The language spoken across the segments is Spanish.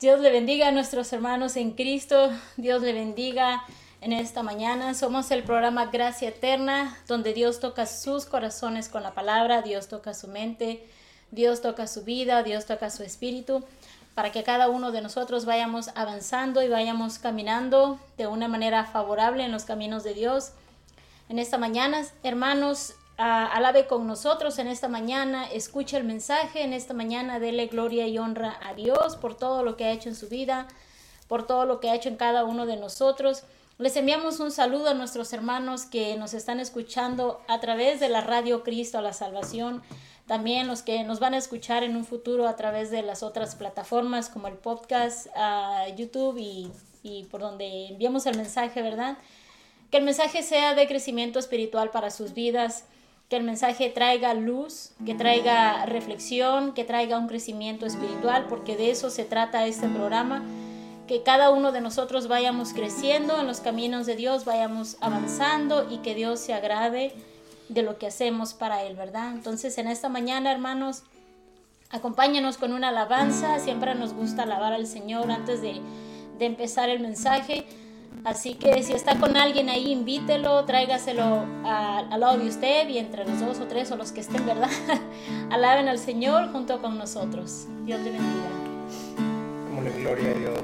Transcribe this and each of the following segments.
Dios le bendiga a nuestros hermanos en Cristo. Dios le bendiga en esta mañana. Somos el programa Gracia Eterna, donde Dios toca sus corazones con la palabra, Dios toca su mente, Dios toca su vida, Dios toca su espíritu, para que cada uno de nosotros vayamos avanzando y vayamos caminando de una manera favorable en los caminos de Dios. En esta mañana, hermanos, alabe con nosotros en esta mañana, escuche el mensaje en esta mañana, dele gloria y honra a Dios por todo lo que ha hecho en su vida, por todo lo que ha hecho en cada uno de nosotros. Les enviamos un saludo a nuestros hermanos que nos están escuchando a través de la radio Cristo a la Salvación, también los que nos van a escuchar en un futuro a través de las otras plataformas como el podcast, YouTube y por donde enviamos el mensaje, ¿verdad? Que el mensaje sea de crecimiento espiritual para sus vidas, que el mensaje traiga luz, que traiga reflexión, que traiga un crecimiento espiritual, porque de eso se trata este programa, que cada uno de nosotros vayamos creciendo en los caminos de Dios, vayamos avanzando y que Dios se agrade de lo que hacemos para Él, ¿verdad? Entonces, en esta mañana, hermanos, acompáñanos con una alabanza. Siempre nos gusta alabar al Señor antes de empezar el mensaje. Así que si está con alguien ahí, invítelo, tráigaselo al lado de usted y entre los dos o tres o los que estén, ¿verdad? Alaben al Señor junto con nosotros. Dios te bendiga. Démosle gloria a Dios.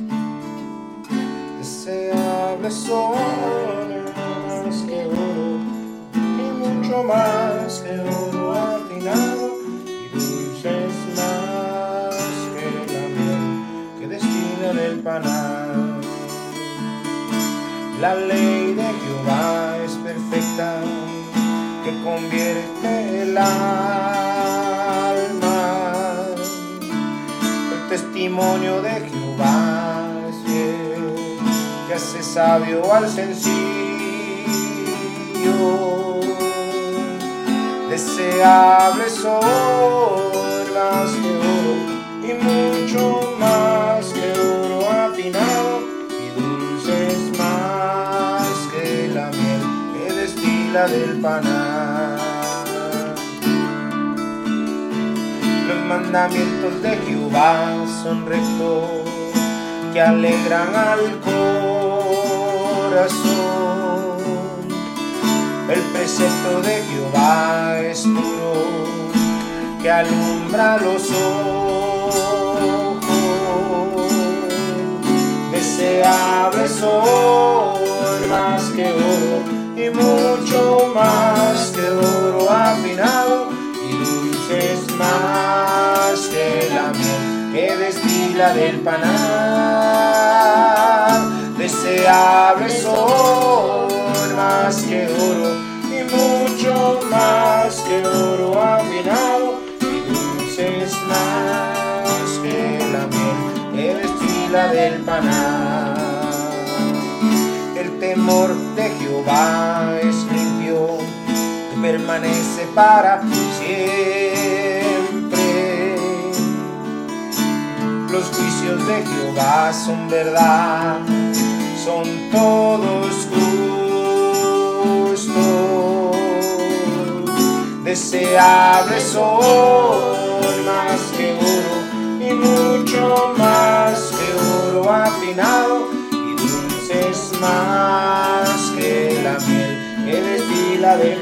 Deseable son más que oro y mucho más que oro afinado y dulces más que la miel que destila del panal. La ley de Jehová es perfecta, que convierte el alma. El testimonio de Jehová es fiel, que hace sabio al sencillo. Deseables son más que oro y mucho más que oro afinado y dulces más que la miel que destila del panal. Los mandamientos de Jehová son rectos, que alegran al corazón. El precepto de Jehová es puro, que alumbra los ojos. Deseables son más que oro y mucho más que oro afinado y dulces más que la miel que destila del panal. Deseables son más que oro y mucho más que oro afinado y dulces más que la miel que destila del panal. El temor de Jehová es limpio, que permanece para siempre. Los juicios de Jehová son verdad, son todos justos. Deseables son más que oro y mucho más que oro afinado y dulces más que la miel que destila del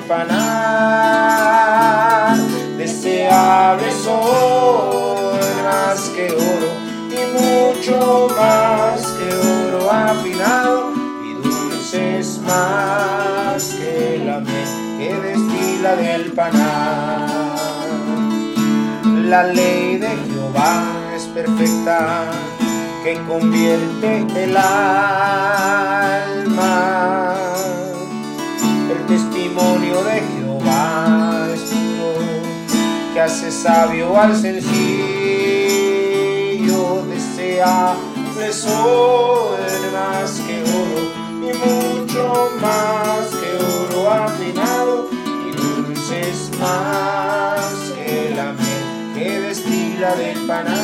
panal. Deseables son más que oro y mucho más que oro afinado y dulces más que la miel que destila del panal. La ley de Jehová es perfecta, que convierte el alma. El testimonio de Jehová es puro, que hace sabio al sencillo. Deseables son más que oro y mucho más que oro afinado y dulces más que la miel que destila del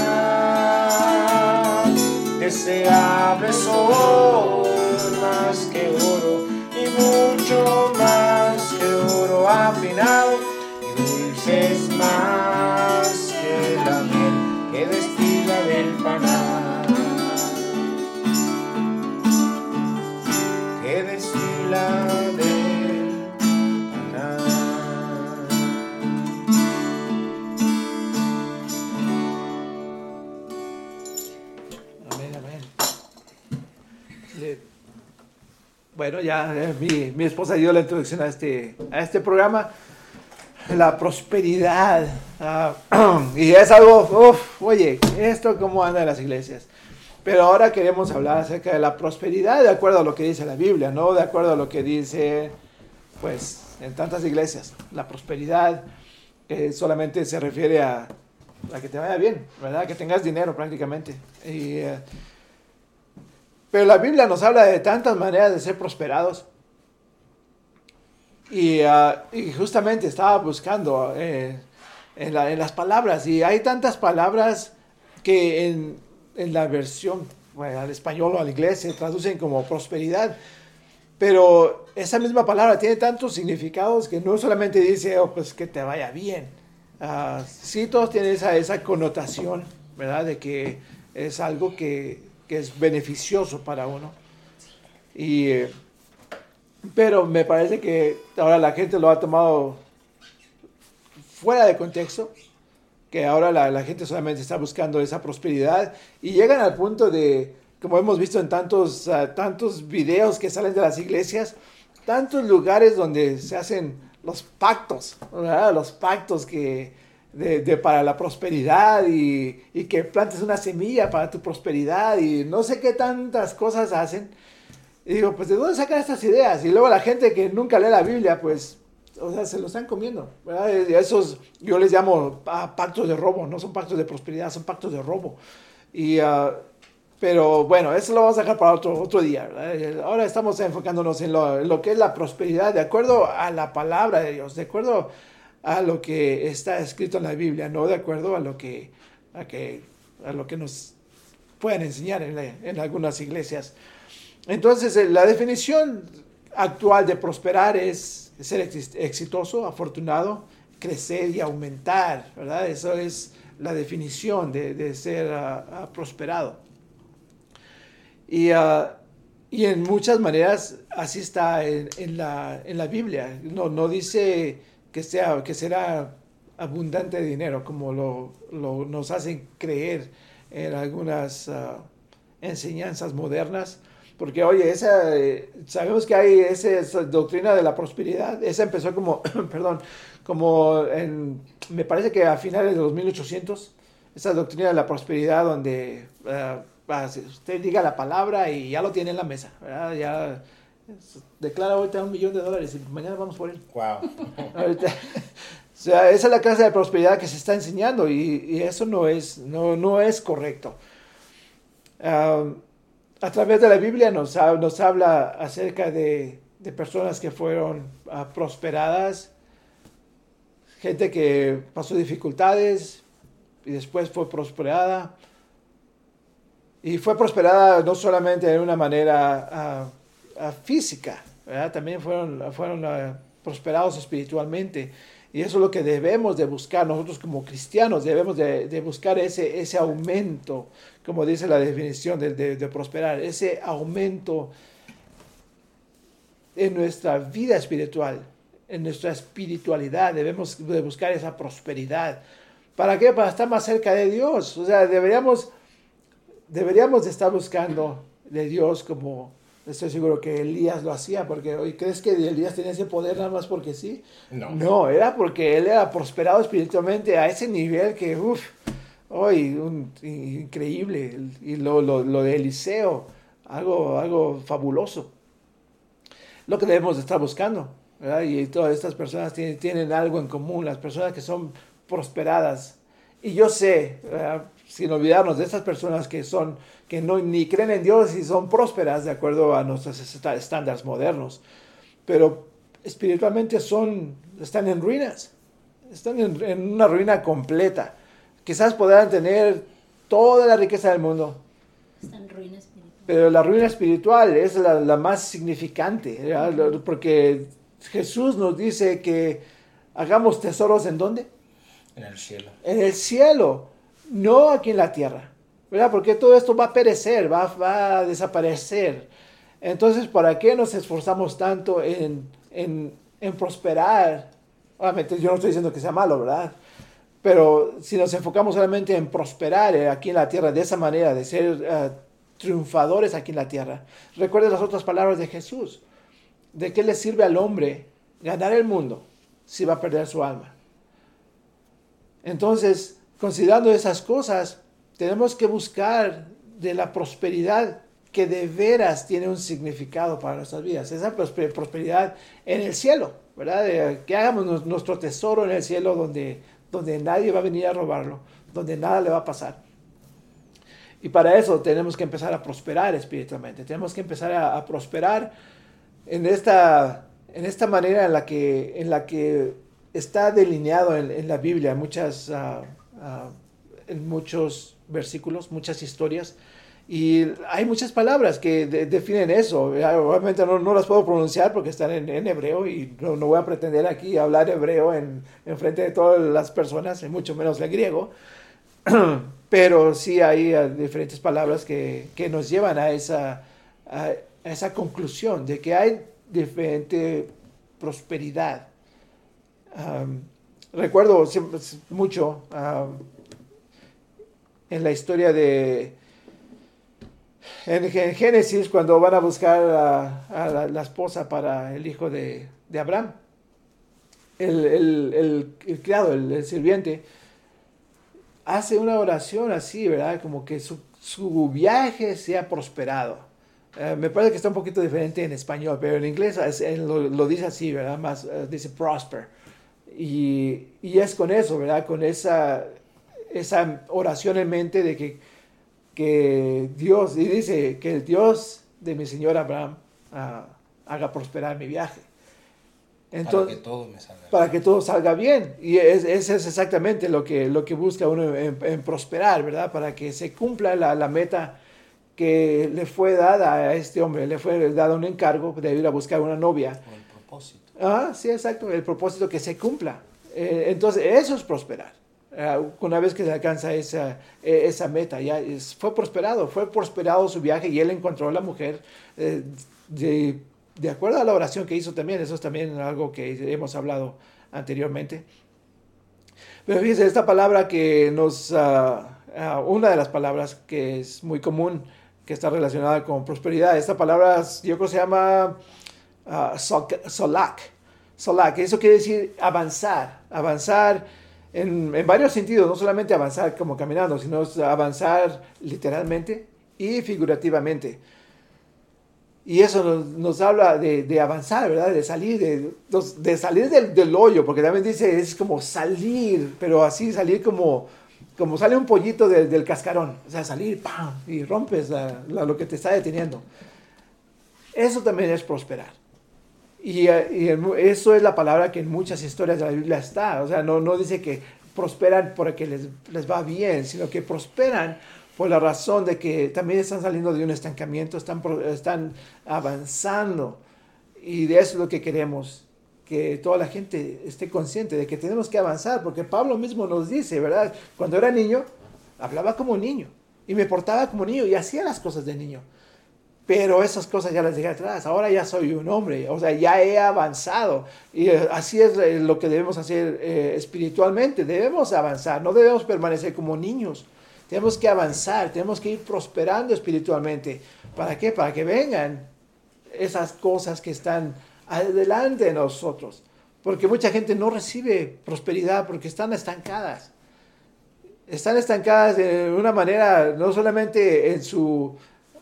panal. Deseables son más que oro y mucho más que oro afinado y dulces más que la miel que destila del panal. Bueno, ya mi esposa dio la introducción a este programa, la prosperidad. Y es algo, oye, esto cómo anda en las iglesias. Pero ahora queremos hablar acerca de la prosperidad de acuerdo a lo que dice la Biblia, no de acuerdo a lo que dice, pues, en tantas iglesias. La prosperidad solamente se refiere a que te vaya bien, ¿verdad? Que tengas dinero prácticamente. Pero la Biblia nos habla de tantas maneras de ser prosperados. Y justamente estaba buscando en las palabras. Y hay tantas palabras que en la versión al español o al inglés se traducen como prosperidad. Pero esa misma palabra tiene tantos significados que no solamente dice, pues que te vaya bien. Sí, todos tienen esa connotación, ¿verdad? De que es algo que es beneficioso para uno. Pero me parece que ahora la gente lo ha tomado fuera de contexto, que ahora la gente solamente está buscando esa prosperidad y llegan al punto de, como hemos visto en tantos videos que salen de las iglesias, tantos lugares donde se hacen los pactos, ¿verdad? Los pactos para la prosperidad y que plantes una semilla para tu prosperidad y no sé qué tantas cosas hacen. Y digo, pues ¿de dónde sacan estas ideas? Y luego la gente que nunca lee la Biblia, pues, o sea, se lo están comiendo, ¿verdad? Y esos yo les llamo pactos de robo, no son pactos de prosperidad, son pactos de robo. Pero bueno, eso lo vamos a dejar para otro día, ¿verdad? Ahora estamos enfocándonos en lo que es la prosperidad, de acuerdo a la palabra de Dios, de acuerdo a lo que está escrito en la Biblia, no de acuerdo a lo que nos pueden enseñar en algunas iglesias. Entonces, la definición actual de prosperar es ser exitoso, afortunado, crecer y aumentar, ¿verdad? Eso es la definición de ser prosperado. Y en muchas maneras así está en la Biblia. No dice que será abundante de dinero, como nos hacen creer en algunas enseñanzas modernas. Porque, oye, sabemos que hay esa doctrina de la prosperidad. Esa empezó me parece que a finales de los 1800, esa doctrina de la prosperidad donde usted diga la palabra y ya lo tiene en la mesa, ¿verdad? Ya declara ahorita $1 millón y mañana vamos por él. Wow. Ahorita, o sea, esa es la clase de prosperidad que se está enseñando y eso no es correcto. A través de la Biblia nos habla acerca de personas que fueron prosperadas, gente que pasó dificultades y después fue prosperada. Y fue prosperada no solamente de una manera física, ¿verdad? También fueron prosperados espiritualmente. Y eso es lo que debemos de buscar nosotros como cristianos, debemos de buscar ese aumento, como dice la definición de prosperar, ese aumento en nuestra vida espiritual, en nuestra espiritualidad, debemos de buscar esa prosperidad. ¿Para qué? Para estar más cerca de Dios. O sea, deberíamos de estar buscando de Dios como estoy seguro que Elías lo hacía, porque hoy ¿crees que Elías tenía ese poder nada más porque sí? No, era porque él era prosperado espiritualmente a ese nivel que, increíble. Y lo de Eliseo, algo fabuloso. Lo que debemos de estar buscando, ¿verdad? Y todas estas personas tienen algo en común, las personas que son prosperadas. Y yo sé, sin olvidarnos de estas personas que ni creen en Dios y son prósperas de acuerdo a nuestros estándares modernos, pero espiritualmente están en ruinas, están en una ruina completa. Quizás podrán tener toda la riqueza del mundo, Están en ruina espiritual. pero la ruina espiritual es la más significante, ¿verdad? Porque Jesús nos dice que hagamos tesoros ¿en dónde? En el cielo. En el cielo, no aquí en la tierra, ¿verdad? Porque todo esto va a perecer, va a desaparecer. Entonces, ¿para qué nos esforzamos tanto en prosperar? Obviamente, yo no estoy diciendo que sea malo, ¿verdad? Pero si nos enfocamos solamente en prosperar aquí en la tierra de esa manera, de ser triunfadores aquí en la tierra. Recuerda las otras palabras de Jesús. ¿De qué le sirve al hombre ganar el mundo si va a perder su alma? Entonces, considerando esas cosas, tenemos que buscar de la prosperidad que de veras tiene un significado para nuestras vidas. Esa prosperidad en el cielo, ¿verdad? Que hagamos nuestro tesoro en el cielo donde nadie va a venir a robarlo, donde nada le va a pasar. Y para eso tenemos que empezar a prosperar espiritualmente. Tenemos que empezar a prosperar en esta manera en la que está delineado en la Biblia, en muchos versículos, muchas historias. Y hay muchas palabras que definen eso. Obviamente no las puedo pronunciar porque están en hebreo y no voy a pretender aquí hablar hebreo en frente de todas las personas, y mucho menos el griego. Pero sí hay diferentes palabras que nos llevan a esa conclusión de que hay diferente prosperidad. Recuerdo mucho en la historia en Génesis, cuando van a buscar a la esposa para el hijo de Abraham, el criado, el sirviente, hace una oración así, ¿verdad? Como que su viaje sea prosperado. Me parece que está un poquito diferente en español, pero en inglés lo dice así, ¿verdad? Más dice prosper. Y es con eso, ¿verdad? Con esa oración en mente de que Dios, y dice que el Dios de mi señor Abraham haga prosperar mi viaje. Entonces, para que todo salga bien. Y ese es exactamente lo que busca uno en prosperar, ¿verdad? Para que se cumpla la meta que le fue dada a este hombre. Le fue dado un encargo de ir a buscar una novia. O el propósito. Sí, exacto. El propósito que se cumpla. Entonces, eso es prosperar. Una vez que se alcanza esa meta, ya fue prosperado su viaje y él encontró a la mujer de acuerdo a la oración que hizo también. Eso es también algo que hemos hablado anteriormente. Pero fíjense, esta palabra que una de las palabras que es muy común, que está relacionada con prosperidad, esta palabra yo creo que se llama solak. Solak, eso quiere decir avanzar en varios sentidos, no solamente avanzar como caminando, sino avanzar literalmente y figurativamente. Y eso nos habla de avanzar, ¿verdad? De salir del hoyo, porque también dice, es como salir, pero así salir como sale un pollito del cascarón. O sea, salir, ¡pam! Y rompes lo que te está deteniendo. Eso también es prosperar. Y eso es la palabra que en muchas historias de la Biblia está. O sea, no dice que prosperan porque les va bien, sino que prosperan por la razón de que también están saliendo de un estancamiento, están avanzando. Y de eso es lo que queremos, que toda la gente esté consciente de que tenemos que avanzar, porque Pablo mismo nos dice, ¿verdad? Cuando era niño, hablaba como niño, y me portaba como niño, y hacía las cosas de niño. Pero esas cosas ya las dejé atrás, ahora ya soy un hombre, o sea, ya he avanzado. Y así es lo que debemos hacer espiritualmente, debemos avanzar, no debemos permanecer como niños. Tenemos que avanzar, tenemos que ir prosperando espiritualmente. ¿Para qué? Para que vengan esas cosas que están adelante de nosotros. Porque mucha gente no recibe prosperidad porque están estancadas. Están estancadas de una manera, no solamente en su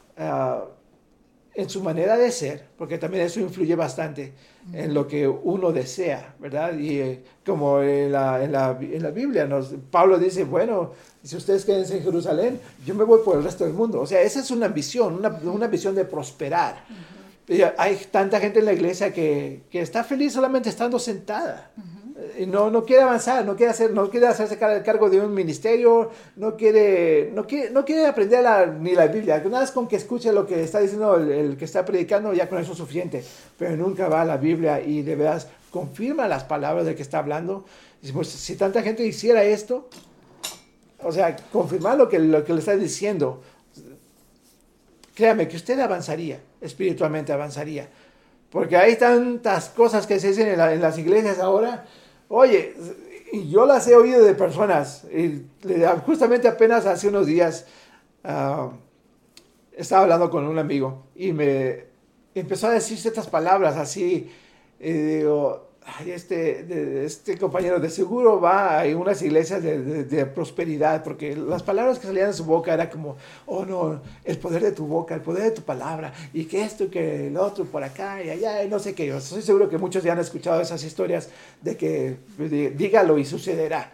manera de ser, porque también eso influye bastante en lo que uno desea, ¿verdad? Y como en la Biblia, Pablo dice, bueno, si ustedes quédense en Jerusalén, yo me voy por el resto del mundo. O sea, esa es una ambición, una visión de prosperar. Hay tanta gente en la iglesia que está feliz solamente estando sentada. Y no quiere avanzar, no quiere hacerse cargo de un ministerio, no quiere aprender ni la Biblia. Una vez con que escuche lo que está diciendo el que está predicando, ya con eso es suficiente. Pero nunca va a la Biblia y de veras confirma las palabras del que está hablando. Y pues, si tanta gente hiciera esto, o sea, confirmar lo que le está diciendo, créame que usted avanzaría, espiritualmente avanzaría. Porque hay tantas cosas que se dicen en las iglesias ahora. Oye, yo las he oído de personas, y justamente apenas hace unos días estaba hablando con un amigo y me empezó a decir ciertas palabras así, y digo, ay, este compañero de seguro va a unas iglesias de prosperidad, porque las palabras que salían de su boca era como, oh no, el poder de tu boca, el poder de tu palabra, y que esto y que el otro por acá y allá, y no sé qué. Yo estoy seguro que muchos ya han escuchado esas historias de que dígalo y sucederá.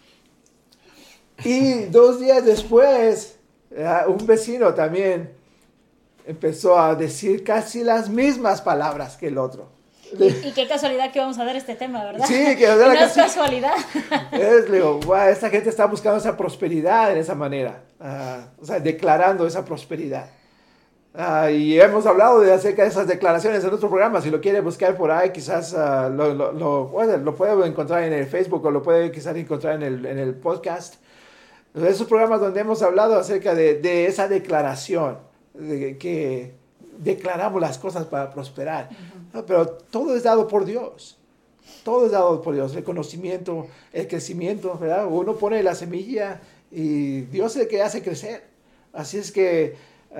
Y 2 días después, un vecino también empezó a decir casi las mismas palabras que el otro. Y qué casualidad que vamos a dar este tema, ¿verdad? Sí, que no es casualidad. Le digo, wow, esta gente está buscando esa prosperidad en esa manera, o sea, declarando esa prosperidad. Y hemos hablado acerca de esas declaraciones en otro programa. Si lo quiere buscar por ahí, quizás lo puede encontrar en el Facebook o lo puede quizás encontrar en el podcast. Esos programas donde hemos hablado acerca de esa declaración, de que declaramos las cosas para prosperar. Pero todo es dado por Dios. Todo es dado por Dios. El conocimiento, el crecimiento, ¿verdad? Uno pone la semilla y Dios es el que hace crecer. Así es que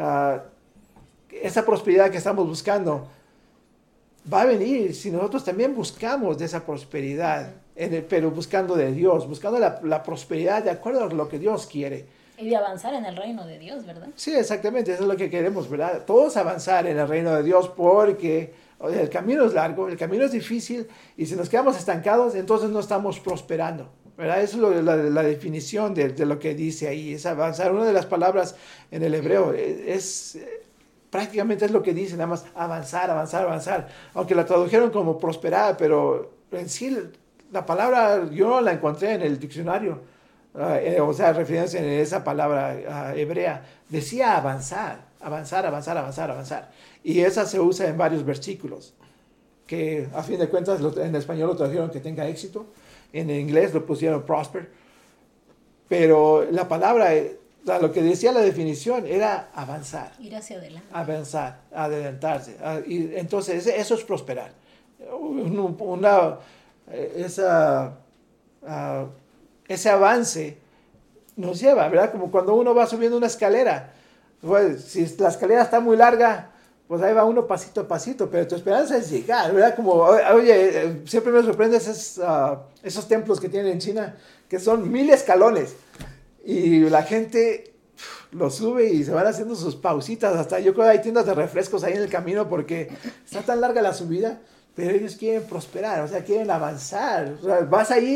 esa prosperidad que estamos buscando va a venir si nosotros también buscamos de esa prosperidad, pero buscando de Dios, buscando la prosperidad de acuerdo a lo que Dios quiere. Y de avanzar en el reino de Dios, ¿verdad? Sí, exactamente, eso es lo que queremos, ¿verdad? Todos avanzar en el reino de Dios, porque el camino es largo, el camino es difícil, y si nos quedamos estancados, entonces no estamos prosperando, ¿verdad? Esa es la definición de lo que dice ahí, es avanzar. Una de las palabras en el hebreo prácticamente es lo que dice, nada más avanzar, avanzar, avanzar, aunque la tradujeron como prosperar, pero en sí la palabra yo no la encontré en el diccionario, o sea, refiriéndose en esa palabra hebrea, decía avanzar, avanzar, avanzar, avanzar, avanzar. Y esa se usa en varios versículos, que a fin de cuentas en español lo tradujeron que tenga éxito, en inglés lo pusieron prosper, pero la palabra, lo que decía la definición era avanzar. Ir hacia adelante. Avanzar, adelantarse. Y entonces eso es prosperar. Ese avance nos lleva, ¿verdad? Como cuando uno va subiendo una escalera. Pues, si la escalera está muy larga, pues ahí va uno pasito a pasito, pero tu esperanza es llegar, ¿verdad? Como, oye, siempre me sorprende esos templos que tienen en China, que son 1000 escalones, y la gente lo sube y se van haciendo sus pausitas. Hasta yo creo que hay tiendas de refrescos ahí en el camino porque está tan larga la subida, pero ellos quieren prosperar, o sea, quieren avanzar. O sea, vas ahí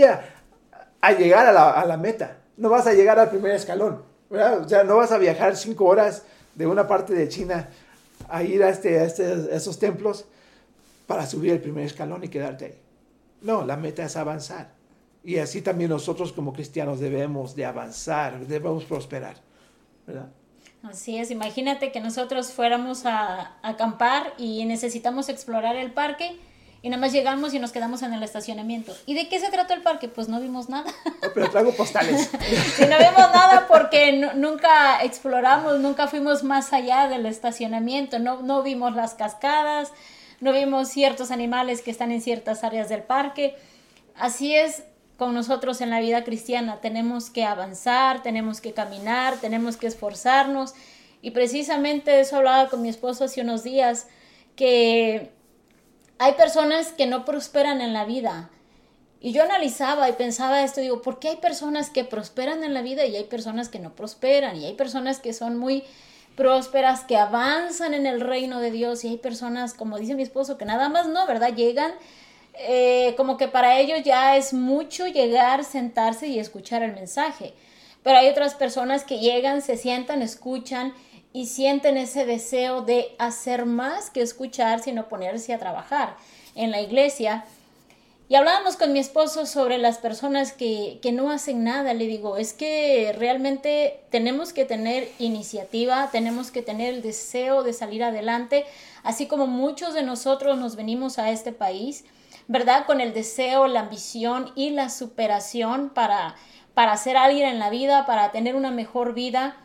a llegar a la meta, no vas a llegar al primer escalón, ¿verdad? O sea, no vas a viajar 5 horas de una parte de China a ir a esos templos para subir el primer escalón y quedarte ahí. No, la meta es avanzar. Y así también nosotros como cristianos debemos de avanzar, debemos prosperar, ¿verdad? Así es, imagínate que nosotros fuéramos a acampar y necesitamos explorar el parque y nada más llegamos y nos quedamos en el estacionamiento. ¿Y de qué se trató el parque? Pues no vimos nada. No, pero traigo postales. Sí, no vimos nada porque nunca exploramos, nunca fuimos más allá del estacionamiento, no vimos las cascadas, no vimos ciertos animales que están en ciertas áreas del parque. Así es con nosotros en la vida cristiana, tenemos que avanzar, tenemos que caminar, tenemos que esforzarnos, y precisamente de eso hablaba con mi esposo hace unos días, que hay personas que no prosperan en la vida, y yo analizaba y pensaba esto, digo, ¿por qué hay personas que prosperan en la vida y hay personas que no prosperan? Y hay personas que son muy prósperas, que avanzan en el reino de Dios, y hay personas, como dice mi esposo, que nada más no, ¿verdad? Llegan, como que para ellos ya es mucho llegar, sentarse y escuchar el mensaje. Pero hay otras personas que llegan, se sientan, escuchan y sienten ese deseo de hacer más que escuchar, sino ponerse a trabajar en la iglesia. Y hablábamos con mi esposo sobre las personas que no hacen nada. Le digo, es que realmente tenemos que tener iniciativa, tenemos que tener el deseo de salir adelante, así como muchos de nosotros nos venimos a este país, ¿verdad? Con el deseo, la ambición y la superación para ser alguien en la vida, para tener una mejor vida.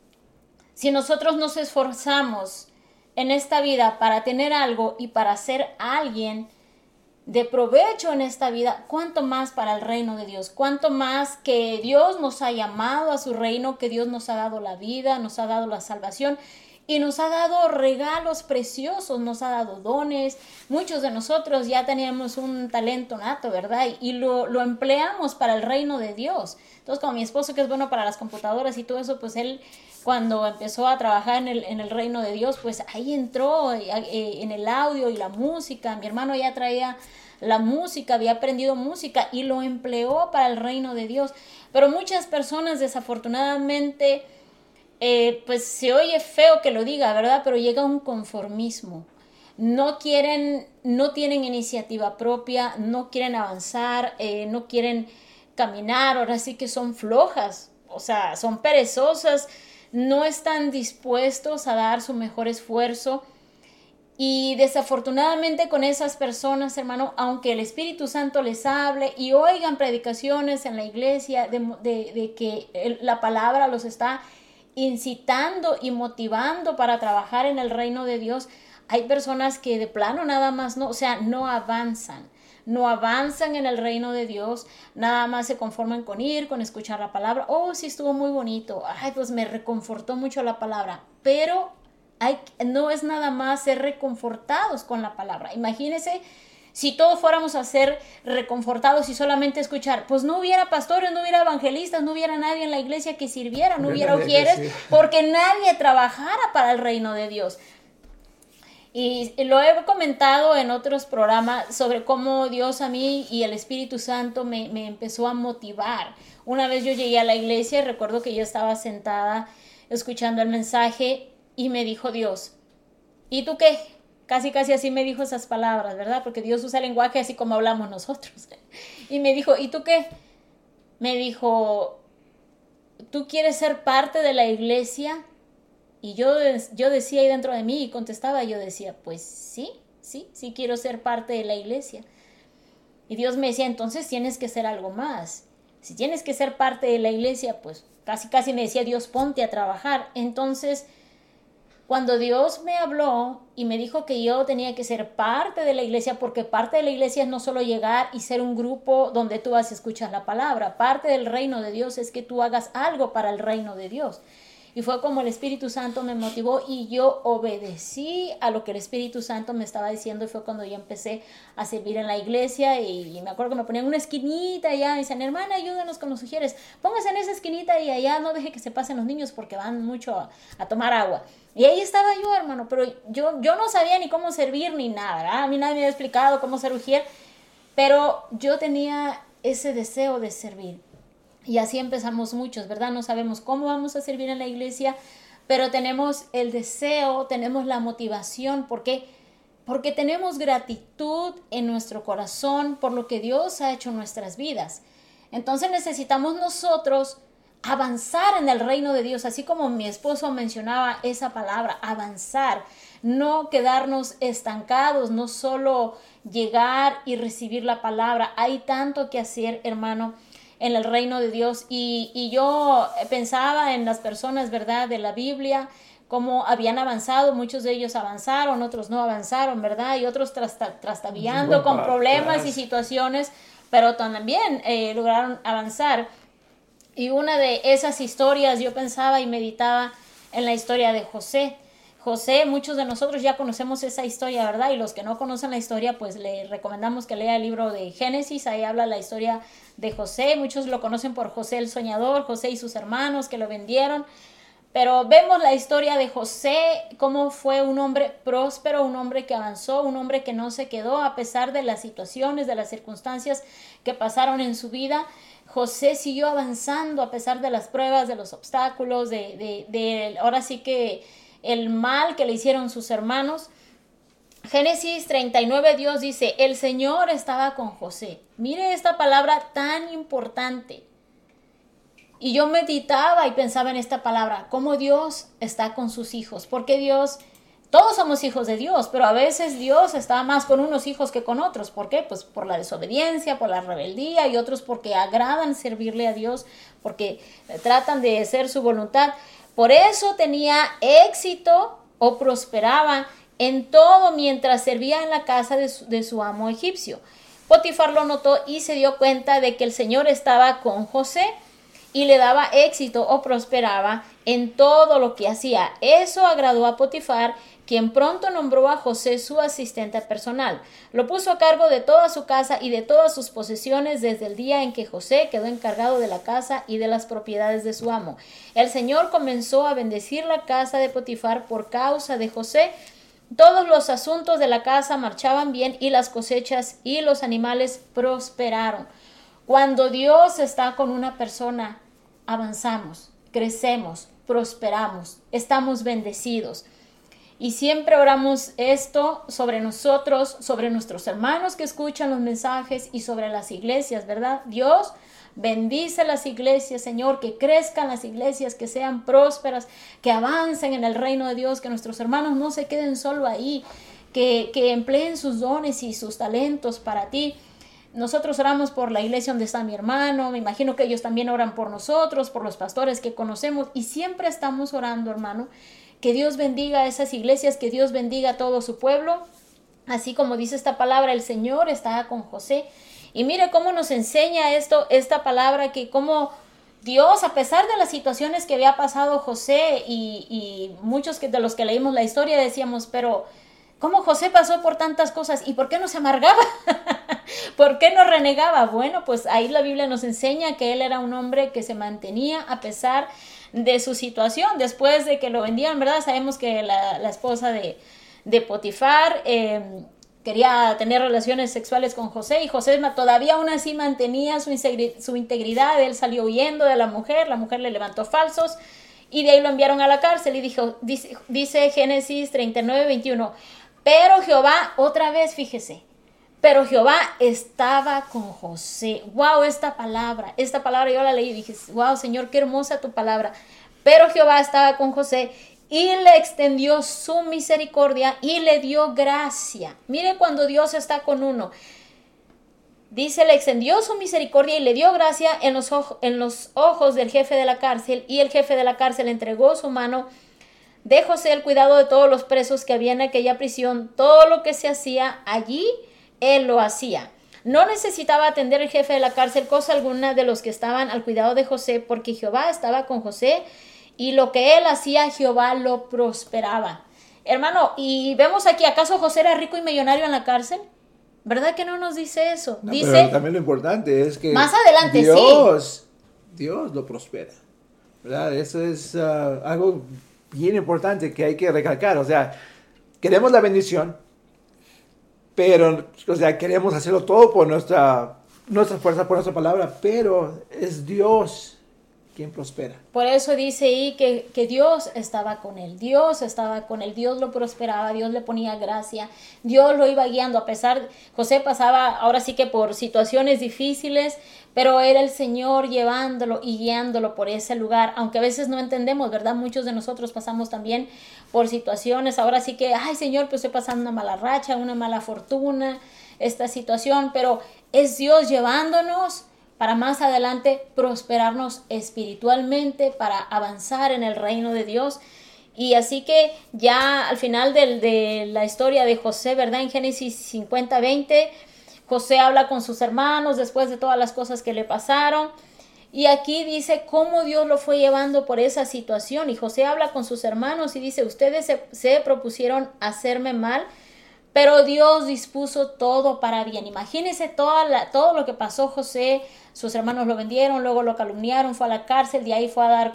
Si nosotros nos esforzamos en esta vida para tener algo y para ser alguien de provecho en esta vida, cuánto más para el reino de Dios, cuánto más que Dios nos ha llamado a su reino, que Dios nos ha dado la vida, nos ha dado la salvación, y nos ha dado regalos preciosos, nos ha dado dones. Muchos de nosotros ya teníamos un talento nato, ¿verdad? Y lo empleamos para el reino de Dios. Entonces, como mi esposo, que es bueno para las computadoras y todo eso, pues él, cuando empezó a trabajar en el reino de Dios, pues ahí entró en el audio y la música. Mi hermano ya traía la música, había aprendido música y lo empleó para el reino de Dios. Pero muchas personas, desafortunadamente, pues se oye feo que lo diga, ¿verdad? Pero llega un conformismo. No tienen iniciativa propia, no quieren avanzar, no quieren caminar, ahora sí que son flojas, o sea, son perezosas, no están dispuestos a dar su mejor esfuerzo. Y desafortunadamente con esas personas, hermano, aunque el Espíritu Santo les hable y oigan predicaciones en la iglesia de que la palabra los está incitando y motivando para trabajar en el reino de Dios, hay personas que de plano nada más no avanzan en el reino de Dios, nada más se conforman con ir, con escuchar la palabra. Oh, sí, estuvo muy bonito, ay, pues me reconfortó mucho la palabra, pero no es nada más ser reconfortados con la palabra. Imagínense si todos fuéramos a ser reconfortados y solamente escuchar, pues no hubiera pastores, no hubiera evangelistas, no hubiera nadie en la iglesia que sirviera, no hubiera ujieres, porque nadie trabajara para el reino de Dios. Y lo he comentado en otros programas sobre cómo Dios a mí y el Espíritu Santo me empezó a motivar. Una vez yo llegué a la iglesia y recuerdo que yo estaba sentada escuchando el mensaje y me dijo Dios, ¿y tú qué? Casi así me dijo esas palabras, ¿verdad? Porque Dios usa el lenguaje así como hablamos nosotros. Y me dijo, ¿y tú qué? Me dijo, ¿tú quieres ser parte de la iglesia? Y yo decía ahí dentro de mí y contestaba, yo decía, pues sí quiero ser parte de la iglesia. Y Dios me decía, entonces tienes que ser algo más. Si tienes que ser parte de la iglesia, pues casi me decía Dios, ponte a trabajar. Entonces, cuando Dios me habló y me dijo que yo tenía que ser parte de la iglesia, porque parte de la iglesia es no solo llegar y ser un grupo donde tú vas a escuchar la palabra, parte del reino de Dios es que tú hagas algo para el reino de Dios. Y fue como el Espíritu Santo me motivó y yo obedecí a lo que el Espíritu Santo me estaba diciendo, y fue cuando yo empecé a servir en la iglesia. Y me acuerdo que me ponían una esquinita allá, me decían, hermana, ayúdanos con los sugieres, póngase en esa esquinita y allá no deje que se pasen los niños porque van mucho a tomar agua. Y ahí estaba yo, hermano, pero yo no sabía ni cómo servir ni nada, ¿verdad? A mí nadie me había explicado cómo ser ujier, pero yo tenía ese deseo de servir. Y así empezamos muchos, ¿verdad? No sabemos cómo vamos a servir en la iglesia, pero tenemos el deseo, tenemos la motivación. ¿Por qué? Porque tenemos gratitud en nuestro corazón por lo que Dios ha hecho en nuestras vidas. Entonces necesitamos nosotros avanzar en el reino de Dios, así como mi esposo mencionaba esa palabra, avanzar, no quedarnos estancados, no solo llegar y recibir la palabra. Hay tanto que hacer, hermano, en el reino de Dios. Y yo pensaba en las personas, ¿verdad?, de la Biblia, cómo habían avanzado. Muchos de ellos avanzaron, otros no avanzaron, ¿verdad? Y otros trastabillando con problemas y situaciones, pero también lograron avanzar. Y una de esas historias, yo pensaba y meditaba en la historia de José. José, muchos de nosotros ya conocemos esa historia, ¿verdad? Y los que no conocen la historia, pues le recomendamos que lea el libro de Génesis. Ahí habla la historia de José. Muchos lo conocen por José el soñador, José y sus hermanos que lo vendieron. Pero vemos la historia de José, cómo fue un hombre próspero, un hombre que avanzó, un hombre que no se quedó a pesar de las situaciones, de las circunstancias que pasaron en su vida. José siguió avanzando a pesar de las pruebas, de los obstáculos, ahora sí que el mal que le hicieron sus hermanos. Génesis 39, Dios dice, el Señor estaba con José. Mire esta palabra tan importante. Y yo meditaba y pensaba en esta palabra, cómo Dios está con sus hijos. Porque Dios, todos somos hijos de Dios, pero a veces Dios está más con unos hijos que con otros. ¿Por qué? Pues por la desobediencia, por la rebeldía, y otros porque agradan servirle a Dios, porque tratan de hacer su voluntad. Por eso tenía éxito o prosperaba en todo mientras servía en la casa de su amo egipcio. Potifar lo notó y se dio cuenta de que el Señor estaba con José. y le daba éxito o prosperaba en todo lo que hacía. Eso agradó a Potifar, quien pronto nombró a José su asistente personal. Lo puso a cargo de toda su casa y de todas sus posesiones desde el día en que José quedó encargado de la casa y de las propiedades de su amo. El Señor comenzó a bendecir la casa de Potifar por causa de José. Todos los asuntos de la casa marchaban bien y las cosechas y los animales prosperaron. Cuando Dios está con una persona, avanzamos, crecemos, prosperamos, estamos bendecidos. Y siempre oramos esto sobre nosotros, sobre nuestros hermanos que escuchan los mensajes y sobre las iglesias, ¿verdad? Dios bendice las iglesias, Señor, que crezcan las iglesias, que sean prósperas, que avancen en el reino de Dios, que nuestros hermanos no se queden solo ahí, que empleen sus dones y sus talentos para ti. Nosotros oramos por la iglesia donde está mi hermano, me imagino que ellos también oran por nosotros, por los pastores que conocemos, y siempre estamos orando, hermano, que Dios bendiga a esas iglesias, que Dios bendiga a todo su pueblo. Así como dice esta palabra, el Señor está con José. Y mire cómo nos enseña esta palabra, que como Dios, a pesar de las situaciones que había pasado José, y muchos de los que leímos la historia decíamos, pero ¿cómo José pasó por tantas cosas? ¿Y por qué no se amargaba? ¿Por qué no renegaba? Bueno, pues ahí la Biblia nos enseña que él era un hombre que se mantenía a pesar de su situación. Después de que lo vendían, ¿verdad? Sabemos que la esposa de Potifar quería tener relaciones sexuales con José, y José todavía aún así mantenía su integridad. Él salió huyendo de la mujer le levantó falsos, y de ahí lo enviaron a la cárcel. Y dice Génesis 39:21, pero Jehová, otra vez fíjese, pero Jehová estaba con José. Wow, esta palabra yo la leí y dije, wow, Señor, qué hermosa tu palabra. Pero Jehová estaba con José y le extendió su misericordia y le dio gracia. Mire cuando Dios está con uno. Dice, le extendió su misericordia y le dio gracia en los ojos del jefe de la cárcel, y el jefe de la cárcel entregó su mano de José el cuidado de todos los presos que había en aquella prisión. Todo lo que se hacía allí, él lo hacía. No necesitaba atender el jefe de la cárcel cosa alguna de los que estaban al cuidado de José, porque Jehová estaba con José, y lo que él hacía, Jehová lo prosperaba. Hermano, y vemos aquí, ¿acaso José era rico y millonario en la cárcel? ¿Verdad que no nos dice eso? No, dice, pero también lo importante es que más adelante, Dios lo prospera, ¿verdad? Eso es algo bien importante que hay que recalcar. O sea, queremos la bendición, pero, o sea, queremos hacerlo todo por nuestra fuerza, por nuestra palabra, pero es Dios quien prospera. Por eso dice ahí que Dios estaba con él. Dios lo prosperaba, Dios le ponía gracia, Dios lo iba guiando. A pesar, José pasaba ahora sí que por situaciones difíciles, pero era el Señor llevándolo y guiándolo por ese lugar, aunque a veces no entendemos, ¿verdad? Muchos de nosotros pasamos también por situaciones, ahora sí que, ay Señor, pues estoy pasando una mala racha, una mala fortuna, esta situación, pero es Dios llevándonos para más adelante prosperarnos espiritualmente, para avanzar en el reino de Dios. Y así que ya al final de la historia de José, ¿verdad? En Génesis 50:20, José habla con sus hermanos después de todas las cosas que le pasaron. Y aquí dice cómo Dios lo fue llevando por esa situación. Y José habla con sus hermanos y dice, ustedes se propusieron hacerme mal, pero Dios dispuso todo para bien. Imagínense todo lo que pasó José. Sus hermanos lo vendieron, luego lo calumniaron, fue a la cárcel, de ahí fue a dar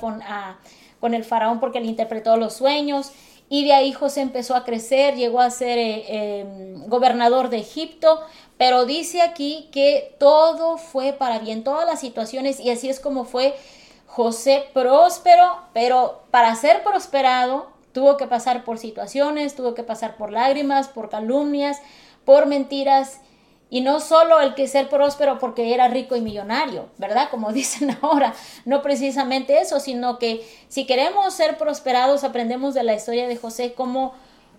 con el faraón porque le interpretó los sueños. Y de ahí José empezó a crecer, llegó a ser gobernador de Egipto. Pero dice aquí que todo fue para bien, todas las situaciones, y así es como fue José próspero, pero para ser prosperado tuvo que pasar por situaciones, tuvo que pasar por lágrimas, por calumnias, por mentiras, y no solo el que ser próspero porque era rico y millonario, ¿verdad? Como dicen ahora, no precisamente eso, sino que si queremos ser prosperados, aprendemos de la historia de José cómo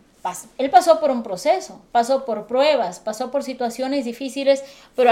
él pasó por un proceso, pasó por pruebas, pasó por situaciones difíciles, pero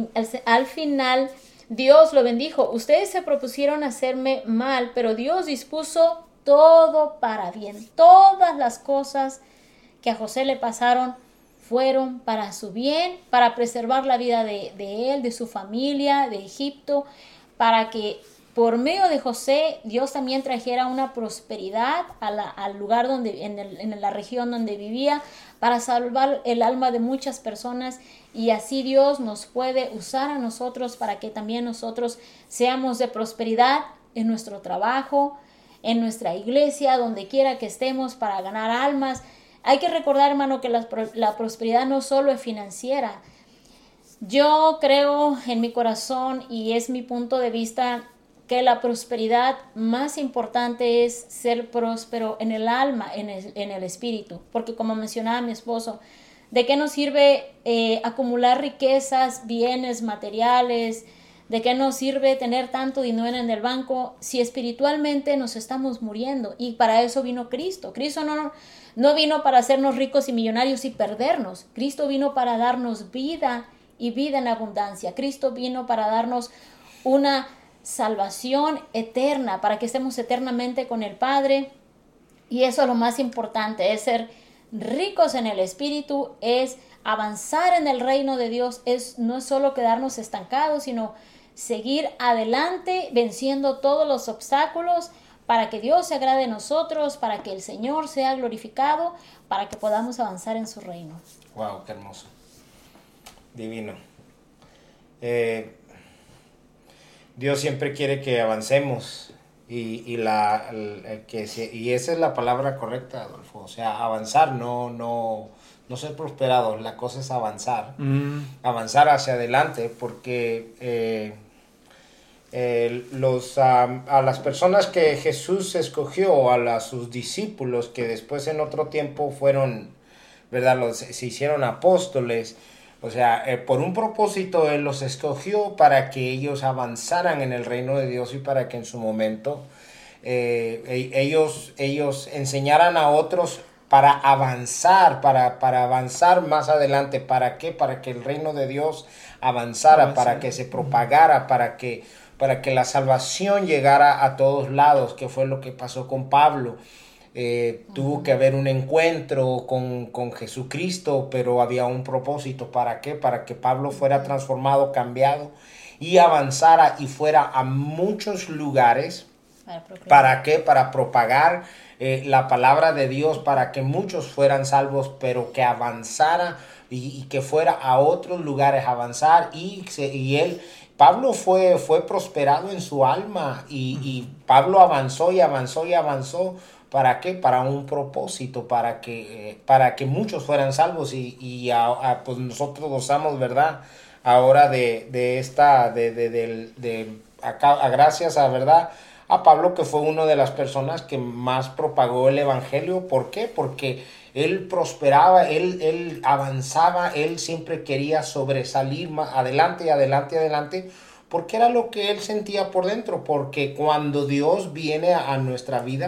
al final Dios lo bendijo. Ustedes se propusieron hacerme mal, pero Dios dispuso todo para bien. Todas las cosas que a José le pasaron fueron para su bien, para preservar la vida de él, de su familia, de Egipto, para que por medio de José, Dios también trajera una prosperidad al lugar donde, en la región donde vivía, para salvar el alma de muchas personas. Y así Dios nos puede usar a nosotros para que también nosotros seamos de prosperidad en nuestro trabajo, en nuestra iglesia, donde quiera que estemos, para ganar almas. Hay que recordar, hermano, que la prosperidad no solo es financiera. Yo creo en mi corazón, y es mi punto de vista, que la prosperidad más importante es ser próspero en el alma, en el espíritu. Porque como mencionaba mi esposo, ¿de qué nos sirve acumular riquezas, bienes materiales? ¿De qué nos sirve tener tanto dinero en el banco si espiritualmente nos estamos muriendo? Y para eso vino Cristo. Cristo no vino para hacernos ricos y millonarios y perdernos. Cristo vino para darnos vida y vida en abundancia. Cristo vino para darnos una salvación eterna, para que estemos eternamente con el Padre. Y eso es lo más importante, es ser ricos en el Espíritu, es avanzar en el reino de Dios, no es solo quedarnos estancados, sino seguir adelante, venciendo todos los obstáculos, para que Dios se agrade de nosotros, para que el Señor sea glorificado, para que podamos avanzar en su reino. Wow, qué hermoso. Divino. Dios siempre quiere que avancemos y esa es la palabra correcta, Adolfo. O sea, avanzar, no ser prosperados. La cosa es avanzar, avanzar hacia adelante, porque a las personas que Jesús escogió, sus discípulos, que después en otro tiempo fueron, ¿verdad? Se hicieron apóstoles. O sea, por un propósito Él los escogió para que ellos avanzaran en el reino de Dios y para que en su momento ellos enseñaran a otros para avanzar, para avanzar más adelante. ¿Para qué? Para que el reino de Dios avanzara, para que se propagara, para que la salvación llegara a todos lados, que fue lo que pasó con Pablo. Tuvo que haber un encuentro con Jesucristo, pero había un propósito. ¿Para qué? Para que Pablo fuera transformado, cambiado y avanzara y fuera a muchos lugares. ¿Para qué? Para propagar la palabra de Dios, para que muchos fueran salvos, pero que avanzara y que fuera a otros lugares a avanzar. Pablo fue prosperado en su alma y Pablo avanzó y avanzó y avanzó. ¿Para qué? Para un propósito, para que muchos fueran salvos y pues nosotros gozamos, ¿verdad? Ahora gracias a, ¿verdad?, a Pablo, que fue una de las personas que más propagó el evangelio. ¿Por qué? Porque él prosperaba, él avanzaba, él siempre quería sobresalir más adelante, porque era lo que él sentía por dentro. Porque cuando Dios viene a nuestra vida,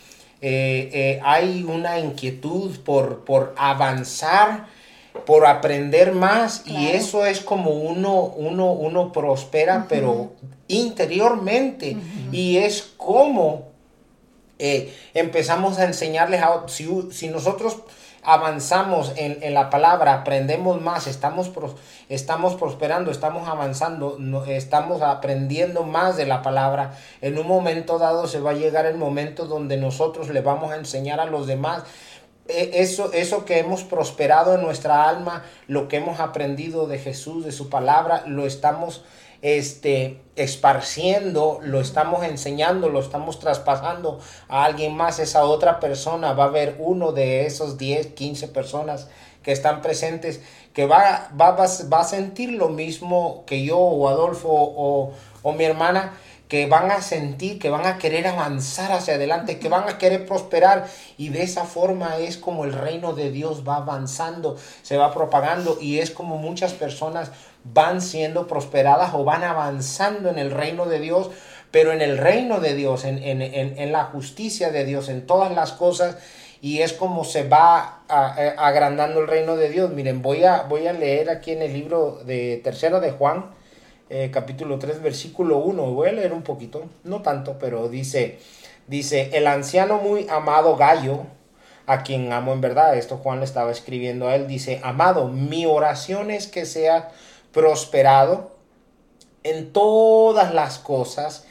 hay una inquietud por avanzar, por aprender más. Claro. Y eso es como uno prospera, pero interiormente. Y es como empezamos a enseñarles si nosotros avanzamos en la palabra, aprendemos más, estamos prosperando, estamos avanzando, estamos aprendiendo más de la palabra. En un momento dado se va a llegar el momento donde nosotros le vamos a enseñar a los demás eso que hemos prosperado en nuestra alma, lo que hemos aprendido de Jesús, de su palabra, lo estamos esparciendo, lo estamos enseñando, lo estamos traspasando a alguien más. Esa otra persona va a ver uno de esos 10, 15 personas que están presentes que va a sentir lo mismo que yo o Adolfo o mi hermana, que van a sentir, que van a querer avanzar hacia adelante, que van a querer prosperar, y de esa forma es como el reino de Dios va avanzando, se va propagando, y es como muchas personas van siendo prosperadas o van avanzando en el reino de Dios, pero en el reino de Dios, en la justicia de Dios, en todas las cosas, y es como se va agrandando el reino de Dios. Miren, voy a leer aquí en el libro de Tercera de Juan, capítulo 3, versículo 1. Voy a leer un poquito, no tanto, pero dice, el anciano muy amado Gallo, a quien amo en verdad, esto Juan le estaba escribiendo a él, dice: amado, mi oración es que seas prosperado en todas las cosas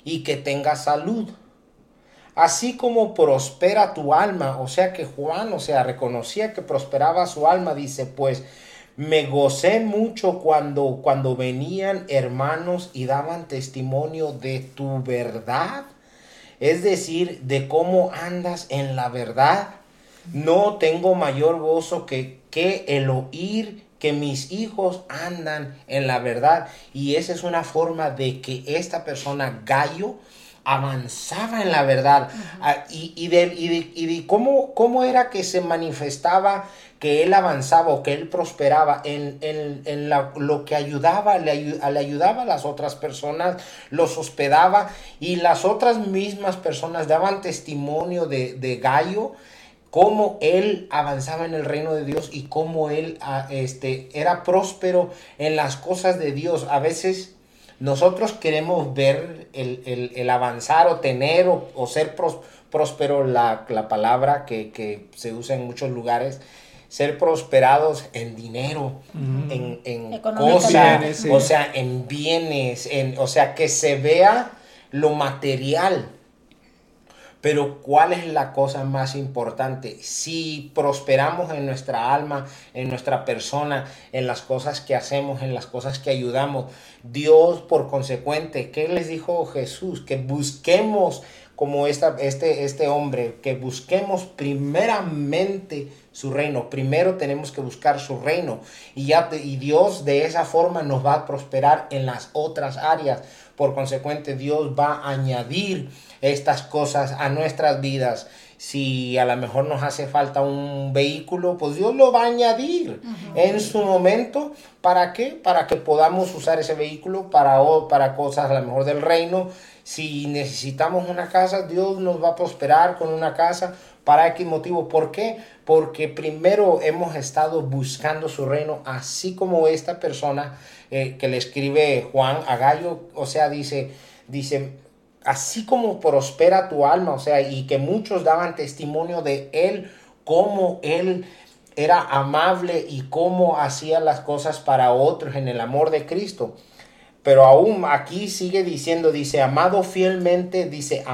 y que tengas salud. Así como prospera tu alma. O sea que Juan, reconocía que prosperaba su alma. Dice, pues me gocé mucho cuando venían hermanos y daban testimonio de tu verdad. Es decir, de cómo andas en la verdad. No tengo mayor gozo que el oír que mis hijos andan en la verdad. Y esa es una forma de que esta persona, Gayo, avanzaba en la verdad. Y de cómo era que se manifestaba que él avanzaba o que él prosperaba en lo que ayudaba, le ayudaba a las otras personas, los hospedaba, y las otras mismas personas daban testimonio de Gayo, cómo él avanzaba en el reino de Dios y cómo él era próspero en las cosas de Dios. A veces nosotros queremos ver el avanzar o tener o ser próspero, la palabra que se usa en muchos lugares, ser prosperados en dinero, en cosas, o sea, en bienes, o sea, que se vea lo material. Pero ¿cuál es la cosa más importante? Si prosperamos en nuestra alma, en nuestra persona, en las cosas que hacemos, en las cosas que ayudamos, Dios por consecuente, ¿qué les dijo Jesús? Que busquemos como este hombre, que busquemos primeramente su reino. Primero tenemos que buscar su reino y Dios de esa forma nos va a prosperar en las otras áreas. Por consecuente, Dios va a añadir estas cosas a nuestras vidas. Si a lo mejor nos hace falta un vehículo, pues Dios lo va a añadir en su momento. ¿Para qué? Para que podamos usar ese vehículo para cosas a lo mejor del reino. Si necesitamos una casa, Dios nos va a prosperar con una casa. ¿Para qué motivo? ¿Por qué? Porque primero hemos estado buscando su reino, así como esta persona que le escribe Juan a Gayo, o sea, dice, así como prospera tu alma, o sea, y que muchos daban testimonio de él, cómo él era amable y cómo hacía las cosas para otros en el amor de Cristo. Pero aún aquí sigue diciendo, amado, fielmente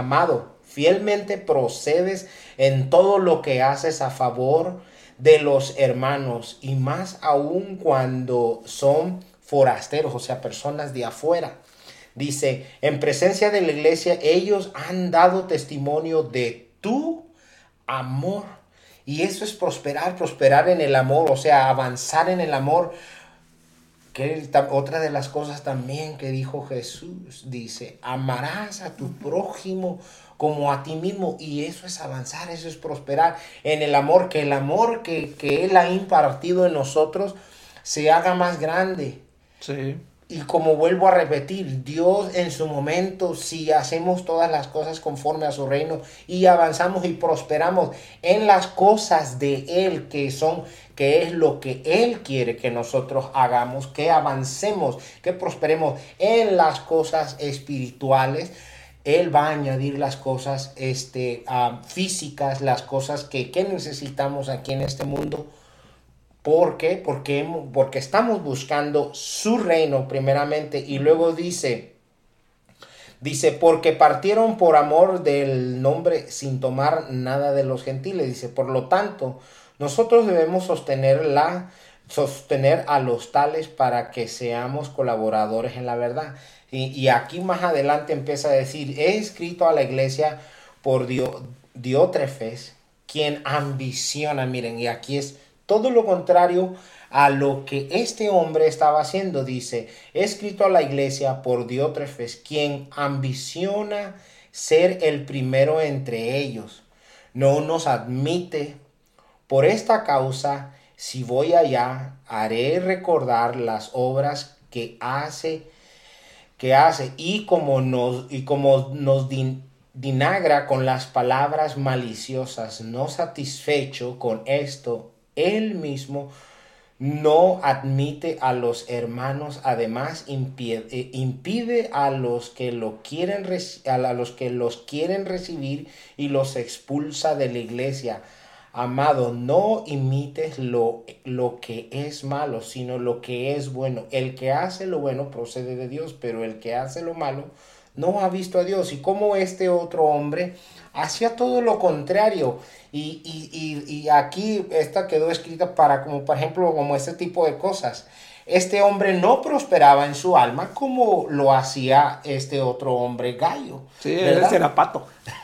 procedes en todo lo que haces a favor de los hermanos, y más aún cuando son forasteros, o sea, personas de afuera. Dice, en presencia de la iglesia, ellos han dado testimonio de tu amor. Y eso es prosperar en el amor, o sea, avanzar en el amor. Otra de las cosas también que dijo Jesús, dice, amarás a tu prójimo como a ti mismo. Y eso es avanzar, eso es prosperar en el amor, que el amor que Él ha impartido en nosotros se haga más grande. Sí. Y como vuelvo a repetir, Dios en su momento, si hacemos todas las cosas conforme a su reino y avanzamos y prosperamos en las cosas de Él, que es lo que Él quiere que nosotros hagamos, que avancemos, que prosperemos en las cosas espirituales, Él va a añadir las cosas físicas, las cosas que necesitamos aquí en este mundo. ¿Por qué? Porque estamos buscando su reino primeramente. Y luego dice, porque partieron por amor del nombre sin tomar nada de los gentiles. Dice, por lo tanto, nosotros debemos sostener a los tales para que seamos colaboradores en la verdad. Y aquí más adelante empieza a decir, he escrito a la iglesia por Diótrefes, quien ambiciona. Miren, y aquí es todo lo contrario a lo que este hombre estaba haciendo. Dice, he escrito a la iglesia por Diótrefes, quien ambiciona ser el primero entre ellos. No nos admite. Por esta causa, si voy allá, haré recordar las obras que hace, y como nos dinagra con las palabras maliciosas. No satisfecho con esto, él mismo no admite a los hermanos, además impide a los que los quieren recibir y los expulsa de la iglesia. Amado, no imites lo que es malo, sino lo que es bueno. El que hace lo bueno procede de Dios, pero el que hace lo malo no ha visto a Dios, y cómo este otro hombre hacía todo lo contrario. Y aquí esta quedó escrita para, como por ejemplo, como este tipo de cosas. Este hombre no prosperaba en su alma como lo hacía este otro hombre Gallo. Sí, ¿verdad? ese era Pato.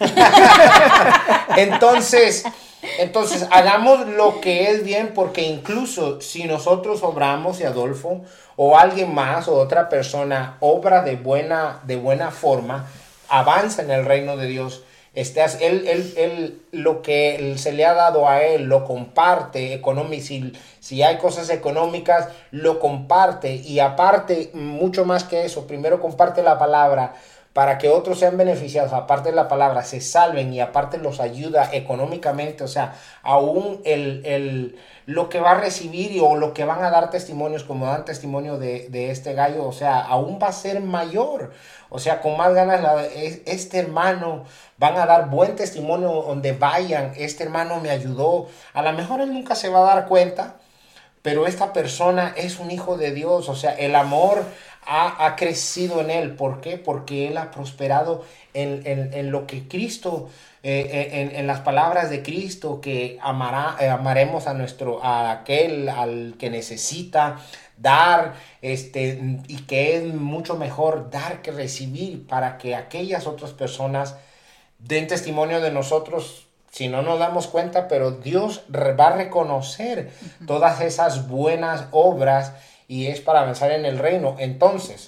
Entonces, hagamos lo que es bien, porque incluso si nosotros obramos, y Adolfo, o alguien más, o otra persona, obra de buena forma, avanza en el reino de Dios, él lo que se le ha dado a él, lo comparte, si hay cosas económicas, lo comparte, y aparte, mucho más que eso, primero comparte la palabra, para que otros sean beneficiados, aparte de la palabra, se salven, y aparte los ayuda económicamente. O sea, aún lo que va a recibir o lo que van a dar testimonios, como dan testimonio de este Gallo, o sea, aún va a ser mayor. O sea, con más ganas, este hermano van a dar buen testimonio donde vayan. Este hermano me ayudó. A lo mejor él nunca se va a dar cuenta, pero esta persona es un hijo de Dios. O sea, el amor ha crecido en él. ¿Por qué? Porque él ha prosperado en lo que Cristo, en las palabras de Cristo, que amaremos a aquel al que necesita dar, y que es mucho mejor dar que recibir, para que aquellas otras personas den testimonio de nosotros. Si no nos damos cuenta, pero Dios va a reconocer todas esas buenas obras, y es para avanzar en el reino. Entonces,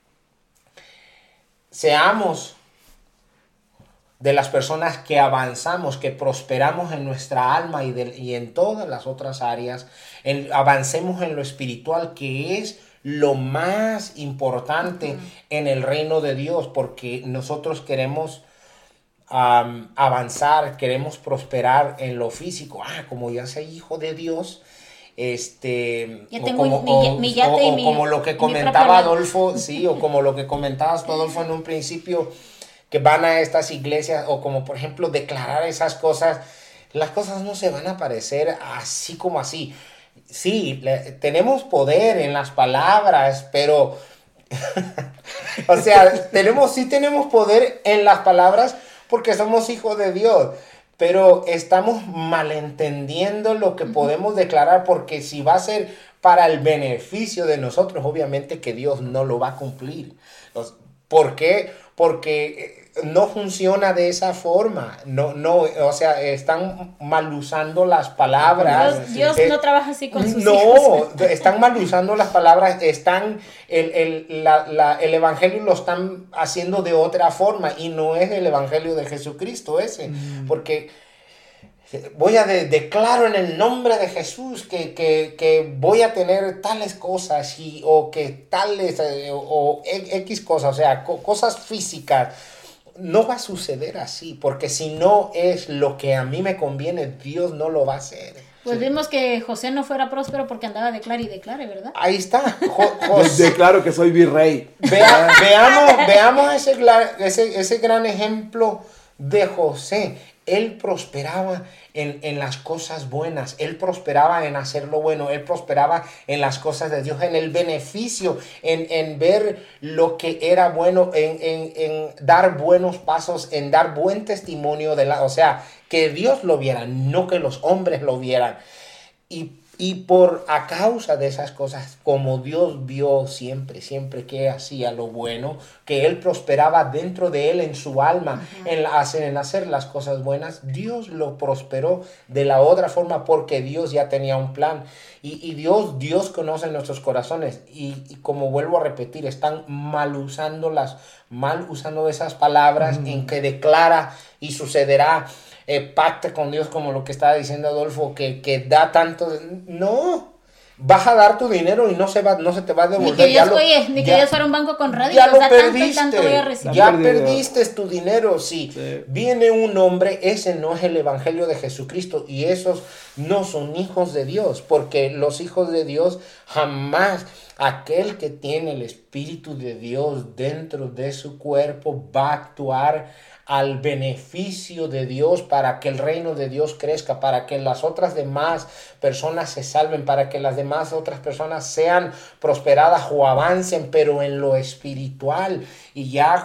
seamos de las personas que avanzamos, que prosperamos en nuestra alma y en todas las otras áreas. Avancemos en lo espiritual, que es lo más importante en el reino de Dios, porque nosotros queremos avanzar, queremos prosperar en lo físico. Como ya soy hijo de Dios, ya tengo mi yate y como lo que comentaba Adolfo, sí, o como lo que comentabas Adolfo en un principio, que van a estas iglesias, o como por ejemplo declarar esas cosas. Las cosas no se van a aparecer así como así. Sí, tenemos poder en las palabras, pero o sea, tenemos poder en las palabras porque somos hijos de Dios, pero estamos malentendiendo lo que podemos declarar, porque si va a ser para el beneficio de nosotros, obviamente que Dios no lo va a cumplir. ¿Por qué? Porque no funciona de esa forma. O sea, están mal usando las palabras. Dios no trabaja así con sus hijos. No, están mal usando las palabras. El evangelio lo están haciendo de otra forma, y no es el evangelio de Jesucristo ese. Porque declaro en el nombre de Jesús que voy a tener tales cosas, o que tales, o X cosas, o sea, cosas físicas. No va a suceder así, porque si no es lo que a mí me conviene, Dios no lo va a hacer. Pues vimos que José no fuera próspero porque andaba declare, ¿verdad? Ahí está. Declaro que soy virrey. Veamos ese gran ejemplo de José. Él prosperaba en las cosas buenas, él prosperaba en hacer lo bueno, él prosperaba en las cosas de Dios, en el beneficio, en ver lo que era bueno, en dar buenos pasos, en dar buen testimonio o sea, que Dios lo viera, no que los hombres lo vieran. Y a causa de esas cosas, como Dios vio siempre que hacía lo bueno, que él prosperaba dentro de él, en su alma, en hacer las cosas buenas, Dios lo prosperó de la otra forma, porque Dios ya tenía un plan. Y Dios conoce nuestros corazones. Y como vuelvo a repetir, están mal usando esas palabras en que declara y sucederá. Pacta con Dios, como lo que estaba diciendo Adolfo, que da tanto. No, vas a dar tu dinero y no se te va a devolver. Ni que Dios fuera un banco con réditos. Ya lo perdiste. Tanto voy a recibir. Perdiste tu dinero. Sí. Viene un hombre, ese no es el evangelio de Jesucristo, y esos no son hijos de Dios, porque los hijos de Dios jamás, aquel que tiene el Espíritu de Dios dentro de su cuerpo, va a actuar al beneficio de Dios, para que el reino de Dios crezca, para que las otras demás personas se salven, para que las demás otras personas sean prosperadas o avancen, pero en lo espiritual. Y ya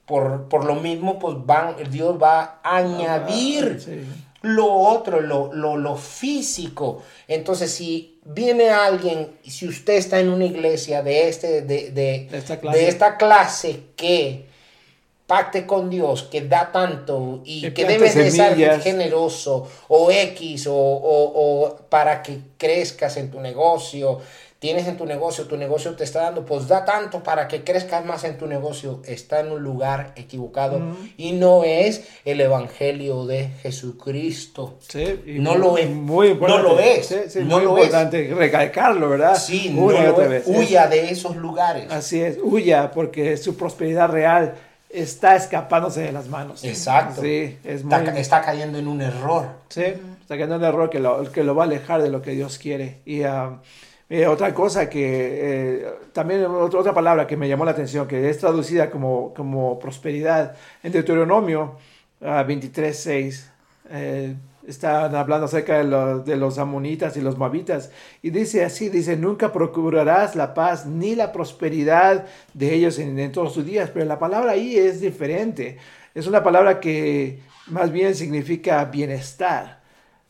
por lo mismo, pues Dios va a añadir Sí. lo otro, lo físico. Entonces, si viene alguien, si usted está en una iglesia de esta clase que pacte con Dios, que da tanto y que debes de ser generoso o X o para que crezcas en tu negocio, tienes en tu negocio te está dando, pues da tanto para que crezcas más en tu negocio, está en un lugar equivocado y no es el evangelio de Jesucristo. Sí, y no lo es. Muy importante. No lo es. Sí, sí, no muy lo importante recalcarlo, ¿verdad? Sí, Una y no otra lo vez. es. Huya de esos lugares. Así es, huya porque su prosperidad real está escapándose de las manos. Exacto. Sí, Está cayendo en un error. Sí, está cayendo en un error que lo va a alejar de lo que Dios quiere. Y otra cosa que también otra palabra que me llamó la atención, que es traducida como prosperidad en Deuteronomio 23:6. Están hablando acerca de los amonitas y los moabitas y dice así, nunca procurarás la paz ni la prosperidad de ellos en todos sus días, pero la palabra ahí es diferente, es una palabra que más bien significa bienestar,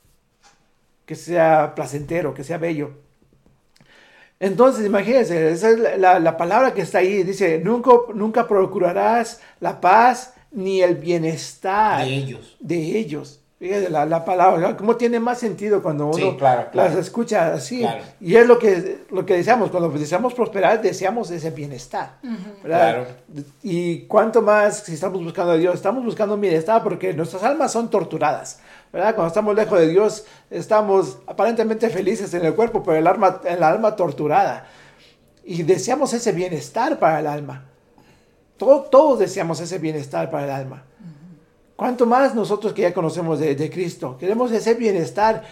que sea placentero, que sea bello. Entonces imagínense, esa es la palabra que está ahí, dice, nunca procurarás la paz ni el bienestar de ellos. Fíjate la palabra, cómo tiene más sentido cuando uno las escucha así. Claro. Y es lo que deseamos, cuando deseamos prosperar, deseamos ese bienestar. ¿Verdad? Claro. Y cuánto más, si estamos buscando a Dios, estamos buscando un bienestar porque nuestras almas son torturadas. ¿Verdad? Cuando estamos lejos de Dios, estamos aparentemente felices en el cuerpo, pero el alma torturada. Y deseamos ese bienestar para el alma. Todos deseamos ese bienestar para el alma. ¿Cuánto más nosotros que ya conocemos de Cristo? Queremos ese bienestar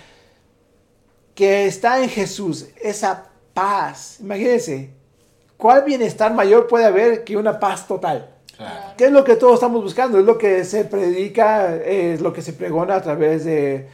que está en Jesús, esa paz. Imagínense, ¿cuál bienestar mayor puede haber que una paz total? Claro. ¿Qué es lo que todos estamos buscando? Es lo que se predica, es lo que se pregona a través de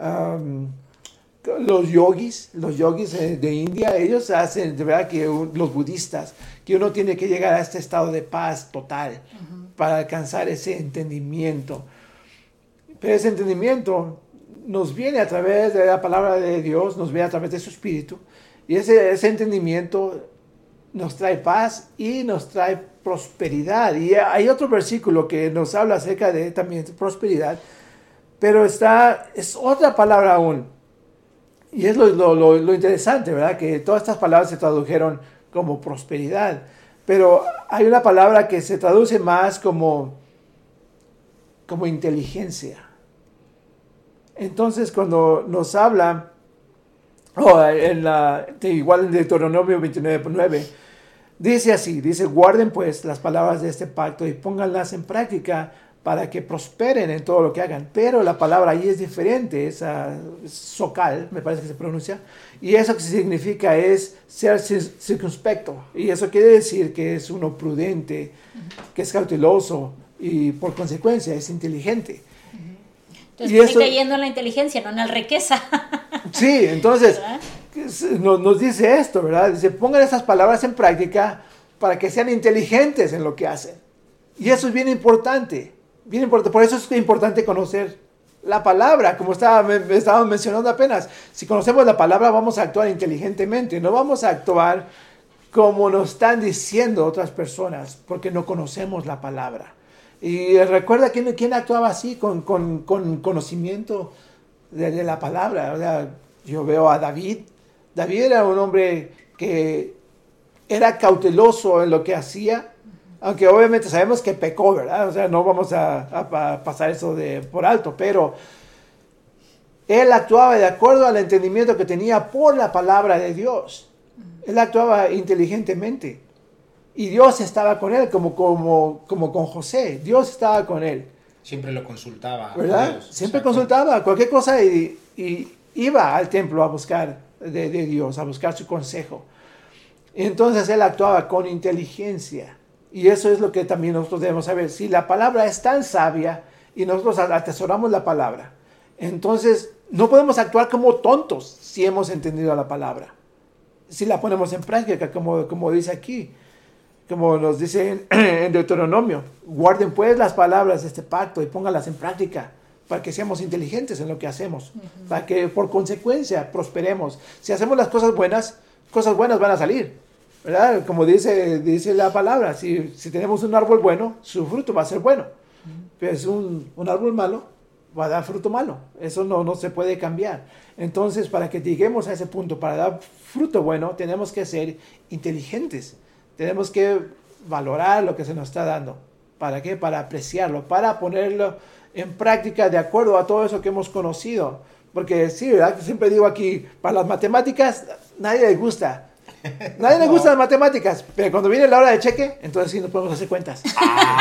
los yogis de India. Ellos hacen, de verdad, que los budistas, que uno tiene que llegar a este estado de paz total. Para alcanzar ese entendimiento. Pero ese entendimiento nos viene a través de la palabra de Dios, nos viene a través de su Espíritu. Y ese entendimiento nos trae paz y nos trae prosperidad. Y hay otro versículo que nos habla acerca de también prosperidad, pero es otra palabra aún. Y es lo interesante, ¿verdad? Que todas estas palabras se tradujeron como prosperidad. Pero hay una palabra que se traduce más como inteligencia. Entonces, cuando nos habla, igual en Deuteronomio 29:9, dice así, guarden pues las palabras de este pacto y pónganlas en práctica para que prosperen en todo lo que hagan. Pero la palabra ahí es diferente, es socal, me parece que se pronuncia, y eso que significa es ser circunspecto, y eso quiere decir que es uno prudente, que es cauteloso, y por consecuencia es inteligente. Entonces y está cayendo en la inteligencia, no en la riqueza. Sí, entonces nos dice esto, ¿verdad? Dice, pongan esas palabras en práctica para que sean inteligentes en lo que hacen. Y eso es bien importante. Bien importante, por eso es importante conocer la palabra, como estábamos mencionando apenas. Si conocemos la palabra, vamos a actuar inteligentemente, no vamos a actuar como nos están diciendo otras personas, porque no conocemos la palabra. Y recuerda quién actuaba así, con conocimiento de la palabra. O sea, yo veo a David. David era un hombre que era cauteloso en lo que hacía, aunque obviamente sabemos que pecó, ¿verdad? O sea, no vamos a pasar eso por alto, pero él actuaba de acuerdo al entendimiento que tenía por la palabra de Dios. Él actuaba inteligentemente. Y Dios estaba con él, como con José. Dios estaba con él. Siempre lo consultaba. ¿Verdad? Dios, siempre consultaba cualquier cosa y iba al templo a buscar de Dios, a buscar su consejo. Y entonces él actuaba con inteligencia. Y eso es lo que también nosotros debemos saber. Si la palabra es tan sabia y nosotros atesoramos la palabra, entonces no podemos actuar como tontos si hemos entendido la palabra. Si la ponemos en práctica, como dice aquí. como nos dice en Deuteronomio, guarden pues las palabras de este pacto y pónganlas en práctica para que seamos inteligentes en lo que hacemos, para que por consecuencia prosperemos. Si hacemos las cosas buenas van a salir, ¿verdad? Como dice la palabra, si tenemos un árbol bueno, su fruto va a ser bueno. Pero si un árbol malo, va a dar fruto malo. Eso no se puede cambiar. Entonces, para que lleguemos a ese punto, para dar fruto bueno, tenemos que ser inteligentes. Tenemos que valorar lo que se nos está dando. ¿Para qué? Para apreciarlo, para ponerlo en práctica de acuerdo a todo eso que hemos conocido. Porque sí, ¿verdad? Siempre digo aquí, para las matemáticas, nadie le gusta. Nadie le gusta las matemáticas, pero cuando viene la hora de cheque, entonces sí nos podemos hacer cuentas. Sí.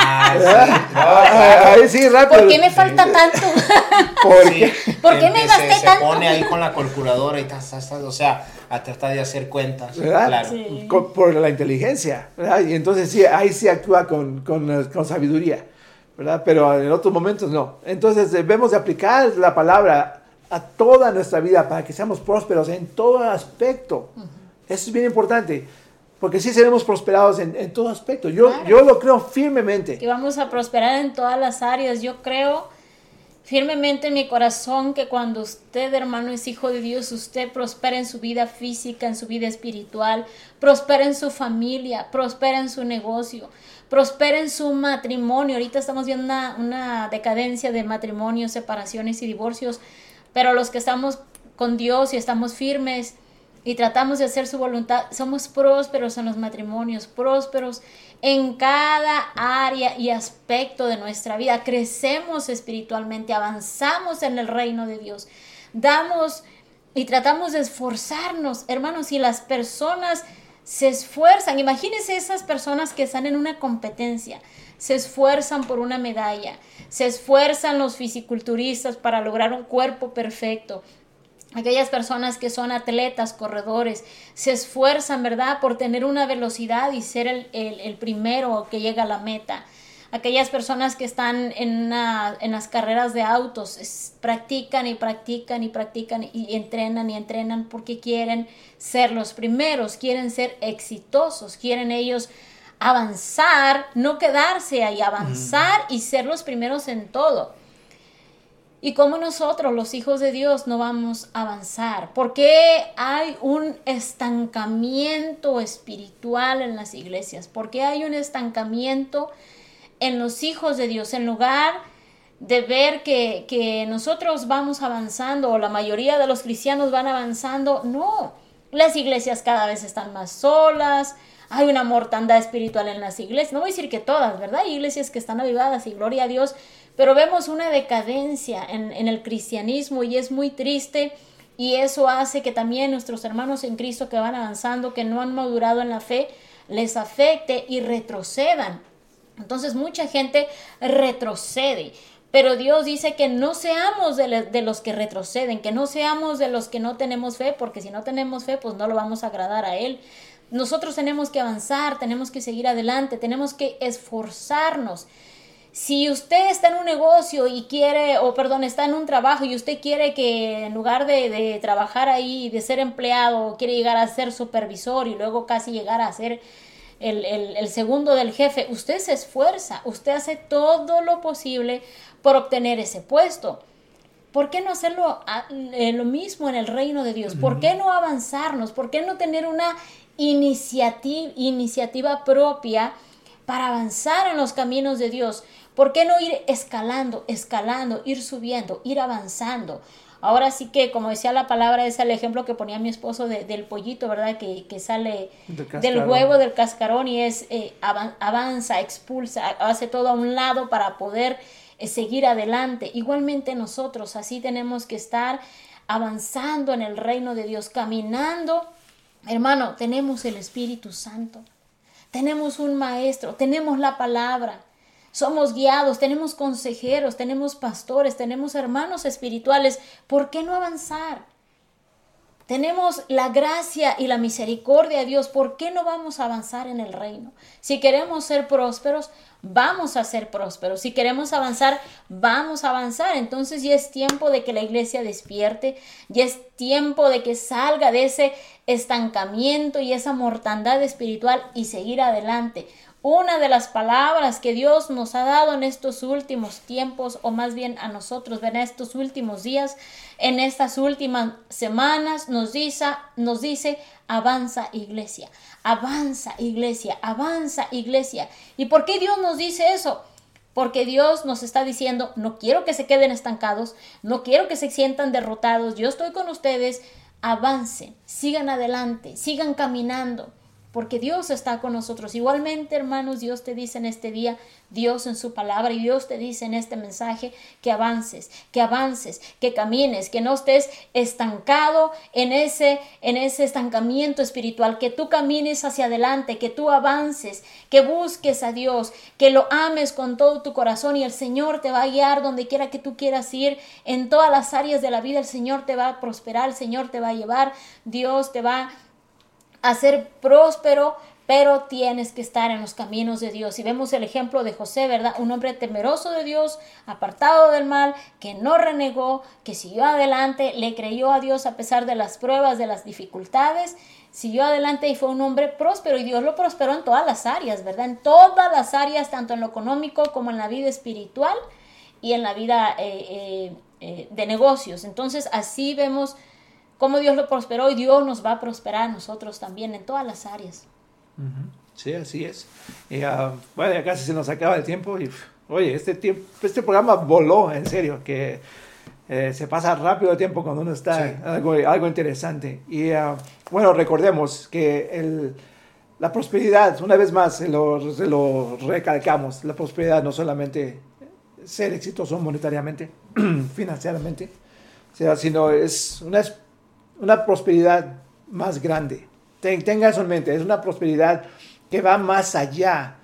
Ahí sí, rápido. ¿Por qué me falta tanto? ¿Por qué me gasté se tanto? pone ahí con la calculadora y o sea, a tratar de hacer cuentas. ¿Verdad? Claro. Sí. Por la inteligencia, ¿verdad? Y entonces sí, ahí sí actúa con sabiduría, ¿verdad? Pero en otros momentos no. Entonces debemos de aplicar la palabra a toda nuestra vida para que seamos prósperos en todo aspecto. Eso es bien importante, porque sí seremos prosperados en todo aspecto. Yo lo creo firmemente. Que vamos a prosperar en todas las áreas. Yo creo firmemente en mi corazón que cuando usted, hermano, es hijo de Dios, usted prospera en su vida física, en su vida espiritual, prospera en su familia, prospera en su negocio, prospera en su matrimonio. Ahorita estamos viendo una decadencia de matrimonios, separaciones y divorcios, pero los que estamos con Dios y estamos firmes y tratamos de hacer su voluntad, somos prósperos en los matrimonios, prósperos en cada área y aspecto de nuestra vida. Crecemos espiritualmente, avanzamos en el reino de Dios. Damos y tratamos de esforzarnos. Hermanos, si las personas se esfuerzan, imagínense esas personas que están en una competencia, se esfuerzan por una medalla, se esfuerzan los fisiculturistas para lograr un cuerpo perfecto. Aquellas personas que son atletas, corredores, se esfuerzan, ¿verdad?, por tener una velocidad y ser el primero que llega a la meta. Aquellas personas que están en las carreras de autos, practican y entrenan porque quieren ser los primeros, quieren ser exitosos, quieren ellos avanzar, no quedarse ahí, avanzar y ser los primeros en todo. Y como nosotros, los hijos de Dios, no vamos a avanzar. ¿Por qué hay un estancamiento espiritual en las iglesias? ¿Por qué hay un estancamiento en los hijos de Dios? En lugar de ver que nosotros vamos avanzando, o la mayoría de los cristianos van avanzando, no. Las iglesias cada vez están más solas. Hay una mortandad espiritual en las iglesias. No voy a decir que todas, ¿verdad? Hay iglesias que están avivadas y gloria a Dios. Pero vemos una decadencia en el cristianismo y es muy triste, y eso hace que también nuestros hermanos en Cristo que van avanzando, que no han madurado en la fe, les afecte y retrocedan. Entonces mucha gente retrocede, pero Dios dice que no seamos de los que retroceden, que no seamos de los que no tenemos fe, porque si no tenemos fe, pues no lo vamos a agradar a Él. Nosotros tenemos que avanzar, tenemos que seguir adelante, tenemos que esforzarnos. Si usted está en un negocio y está en un trabajo y usted quiere que en lugar de trabajar ahí, de ser empleado, quiere llegar a ser supervisor y luego casi llegar a ser el segundo del jefe, usted se esfuerza, usted hace todo lo posible por obtener ese puesto. ¿Por qué no hacerlo lo mismo en el reino de Dios? ¿Por qué no avanzarnos? ¿Por qué no tener una iniciativa propia para avanzar en los caminos de Dios? ¿Por qué no ir escalando, ir subiendo, ir avanzando? Ahora sí que, como decía la palabra, es el ejemplo que ponía mi esposo del pollito, ¿verdad? Que sale del huevo, del cascarón, y es avanza, expulsa, hace todo a un lado para poder seguir adelante. Igualmente nosotros así tenemos que estar avanzando en el reino de Dios, caminando. Hermano, tenemos el Espíritu Santo, tenemos un maestro, tenemos la palabra. Somos guiados, tenemos consejeros, tenemos pastores, tenemos hermanos espirituales. ¿Por qué no avanzar? Tenemos la gracia y la misericordia de Dios. ¿Por qué no vamos a avanzar en el reino? Si queremos ser prósperos, vamos a ser prósperos. Si queremos avanzar, vamos a avanzar. Entonces ya es tiempo de que la iglesia despierte. Ya es tiempo de que salga de ese estancamiento y esa mortandad espiritual y seguir adelante. Una de las palabras que Dios nos ha dado en estos últimos tiempos, o más bien a nosotros, en estos últimos días, en estas últimas semanas, nos dice, avanza iglesia, avanza iglesia, avanza iglesia. ¿Y por qué Dios nos dice eso? Porque Dios nos está diciendo, no quiero que se queden estancados, no quiero que se sientan derrotados, yo estoy con ustedes, avancen, sigan adelante, sigan caminando. Porque Dios está con nosotros. Igualmente, hermanos, Dios te dice en este día, Dios en su palabra, y Dios te dice en este mensaje que avances, que camines, que no estés estancado en ese estancamiento espiritual, que tú camines hacia adelante, que tú avances, que busques a Dios, que lo ames con todo tu corazón y el Señor te va a guiar donde quiera que tú quieras ir. En todas las áreas de la vida el Señor te va a prosperar, el Señor te va a llevar, Dios te va a ser próspero, pero tienes que estar en los caminos de Dios. Y vemos el ejemplo de José, ¿verdad? Un hombre temeroso de Dios, apartado del mal, que no renegó, que siguió adelante, le creyó a Dios a pesar de las pruebas, de las dificultades, siguió adelante y fue un hombre próspero. Y Dios lo prosperó en todas las áreas, ¿verdad? En todas las áreas, tanto en lo económico como en la vida espiritual y en la vida de negocios. Entonces, así vemos cómo Dios lo prosperó y Dios nos va a prosperar a nosotros también en todas las áreas. Sí, así es. Y, bueno, ya casi se nos acaba el tiempo. Y, oye, este programa voló, en serio, que se pasa rápido el tiempo cuando uno está Sí. algo interesante. Y bueno, recordemos que la prosperidad, una vez más, se lo recalcamos, la prosperidad no solamente ser exitoso monetariamente, financieramente, o sea, sino es una prosperidad más grande. Tenga eso en mente, es una prosperidad que va más allá,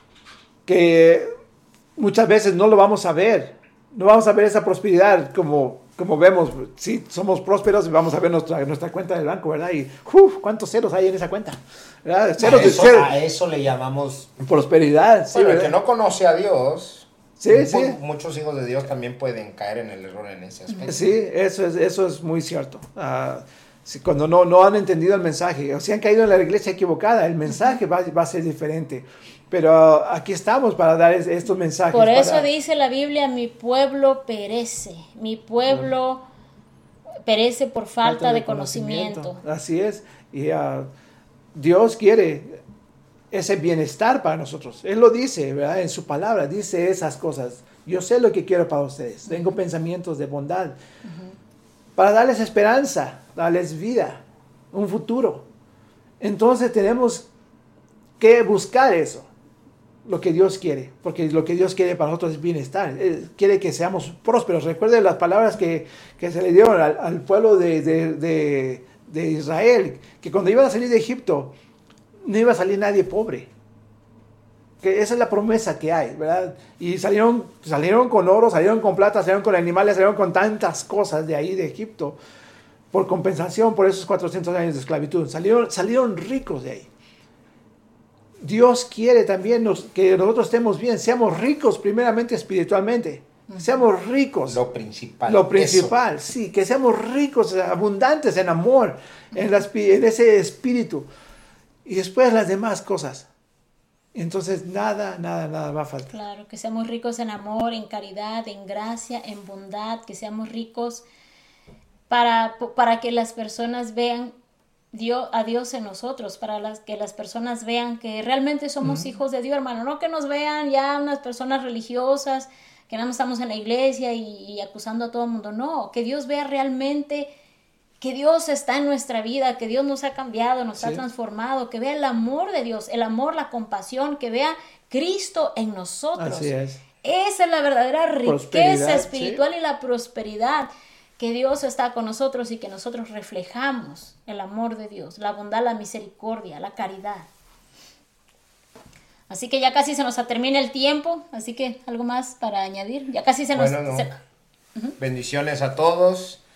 que muchas veces no lo vamos a ver. No vamos a ver esa prosperidad como vemos. Si somos prósperos, vamos a ver nuestra cuenta del banco, ¿verdad? Y ¿cuántos ceros hay en esa cuenta? ¿Verdad? Ceros A eso le llamamos prosperidad. Sí, bueno, el ¿verdad? que no conoce a Dios. Sí, sí. Muchos hijos de Dios también pueden caer en el error en ese aspecto. Sí, eso es muy cierto. Cuando no han entendido el mensaje, o si han caído en la iglesia equivocada, el mensaje va a ser diferente. Pero aquí estamos para dar estos mensajes. Por eso dice la Biblia, mi pueblo perece. Mi pueblo perece por falta de conocimiento. Así es. Y Dios quiere ese bienestar para nosotros. Él lo dice, ¿verdad? En su palabra, dice esas cosas. Yo sé lo que quiero para ustedes. Tengo pensamientos de bondad. Para darles esperanza, darles vida, un futuro. Entonces tenemos que buscar eso. Lo que Dios quiere, porque lo que Dios quiere para nosotros es bienestar. Él quiere que seamos prósperos. Recuerden las palabras que se le dieron al pueblo de Israel, que cuando iban a salir de Egipto, no iba a salir nadie pobre. Que esa es la promesa que hay, ¿verdad? Y salieron con oro, salieron con plata, salieron con animales, salieron con tantas cosas de ahí de Egipto, por compensación por esos 400 años de esclavitud. Salieron ricos de ahí. Dios quiere también que nosotros estemos bien, seamos ricos primeramente espiritualmente, seamos ricos. Lo principal. Lo principal, sí, que seamos ricos, abundantes en amor, en ese espíritu. Y después las demás cosas. Entonces nada va a faltar. Claro, que seamos ricos en amor, en caridad, en gracia, en bondad, que seamos ricos para que las personas vean a Dios en nosotros, para que las personas vean que realmente somos hijos de Dios, hermano. No que nos vean ya unas personas religiosas, que nada más estamos en la iglesia y acusando a todo el mundo. No, que Dios vea realmente que Dios está en nuestra vida, que Dios nos ha cambiado, nos ha transformado, que vea el amor de Dios, el amor, la compasión, que vea Cristo en nosotros. Así es. Esa es la verdadera riqueza espiritual, sí. Y la prosperidad, que Dios está con nosotros y que nosotros reflejamos el amor de Dios, la bondad, la misericordia, la caridad. Así que ya casi se nos termina el tiempo, así que algo más para añadir. Ya casi se nos... Bendiciones a todos.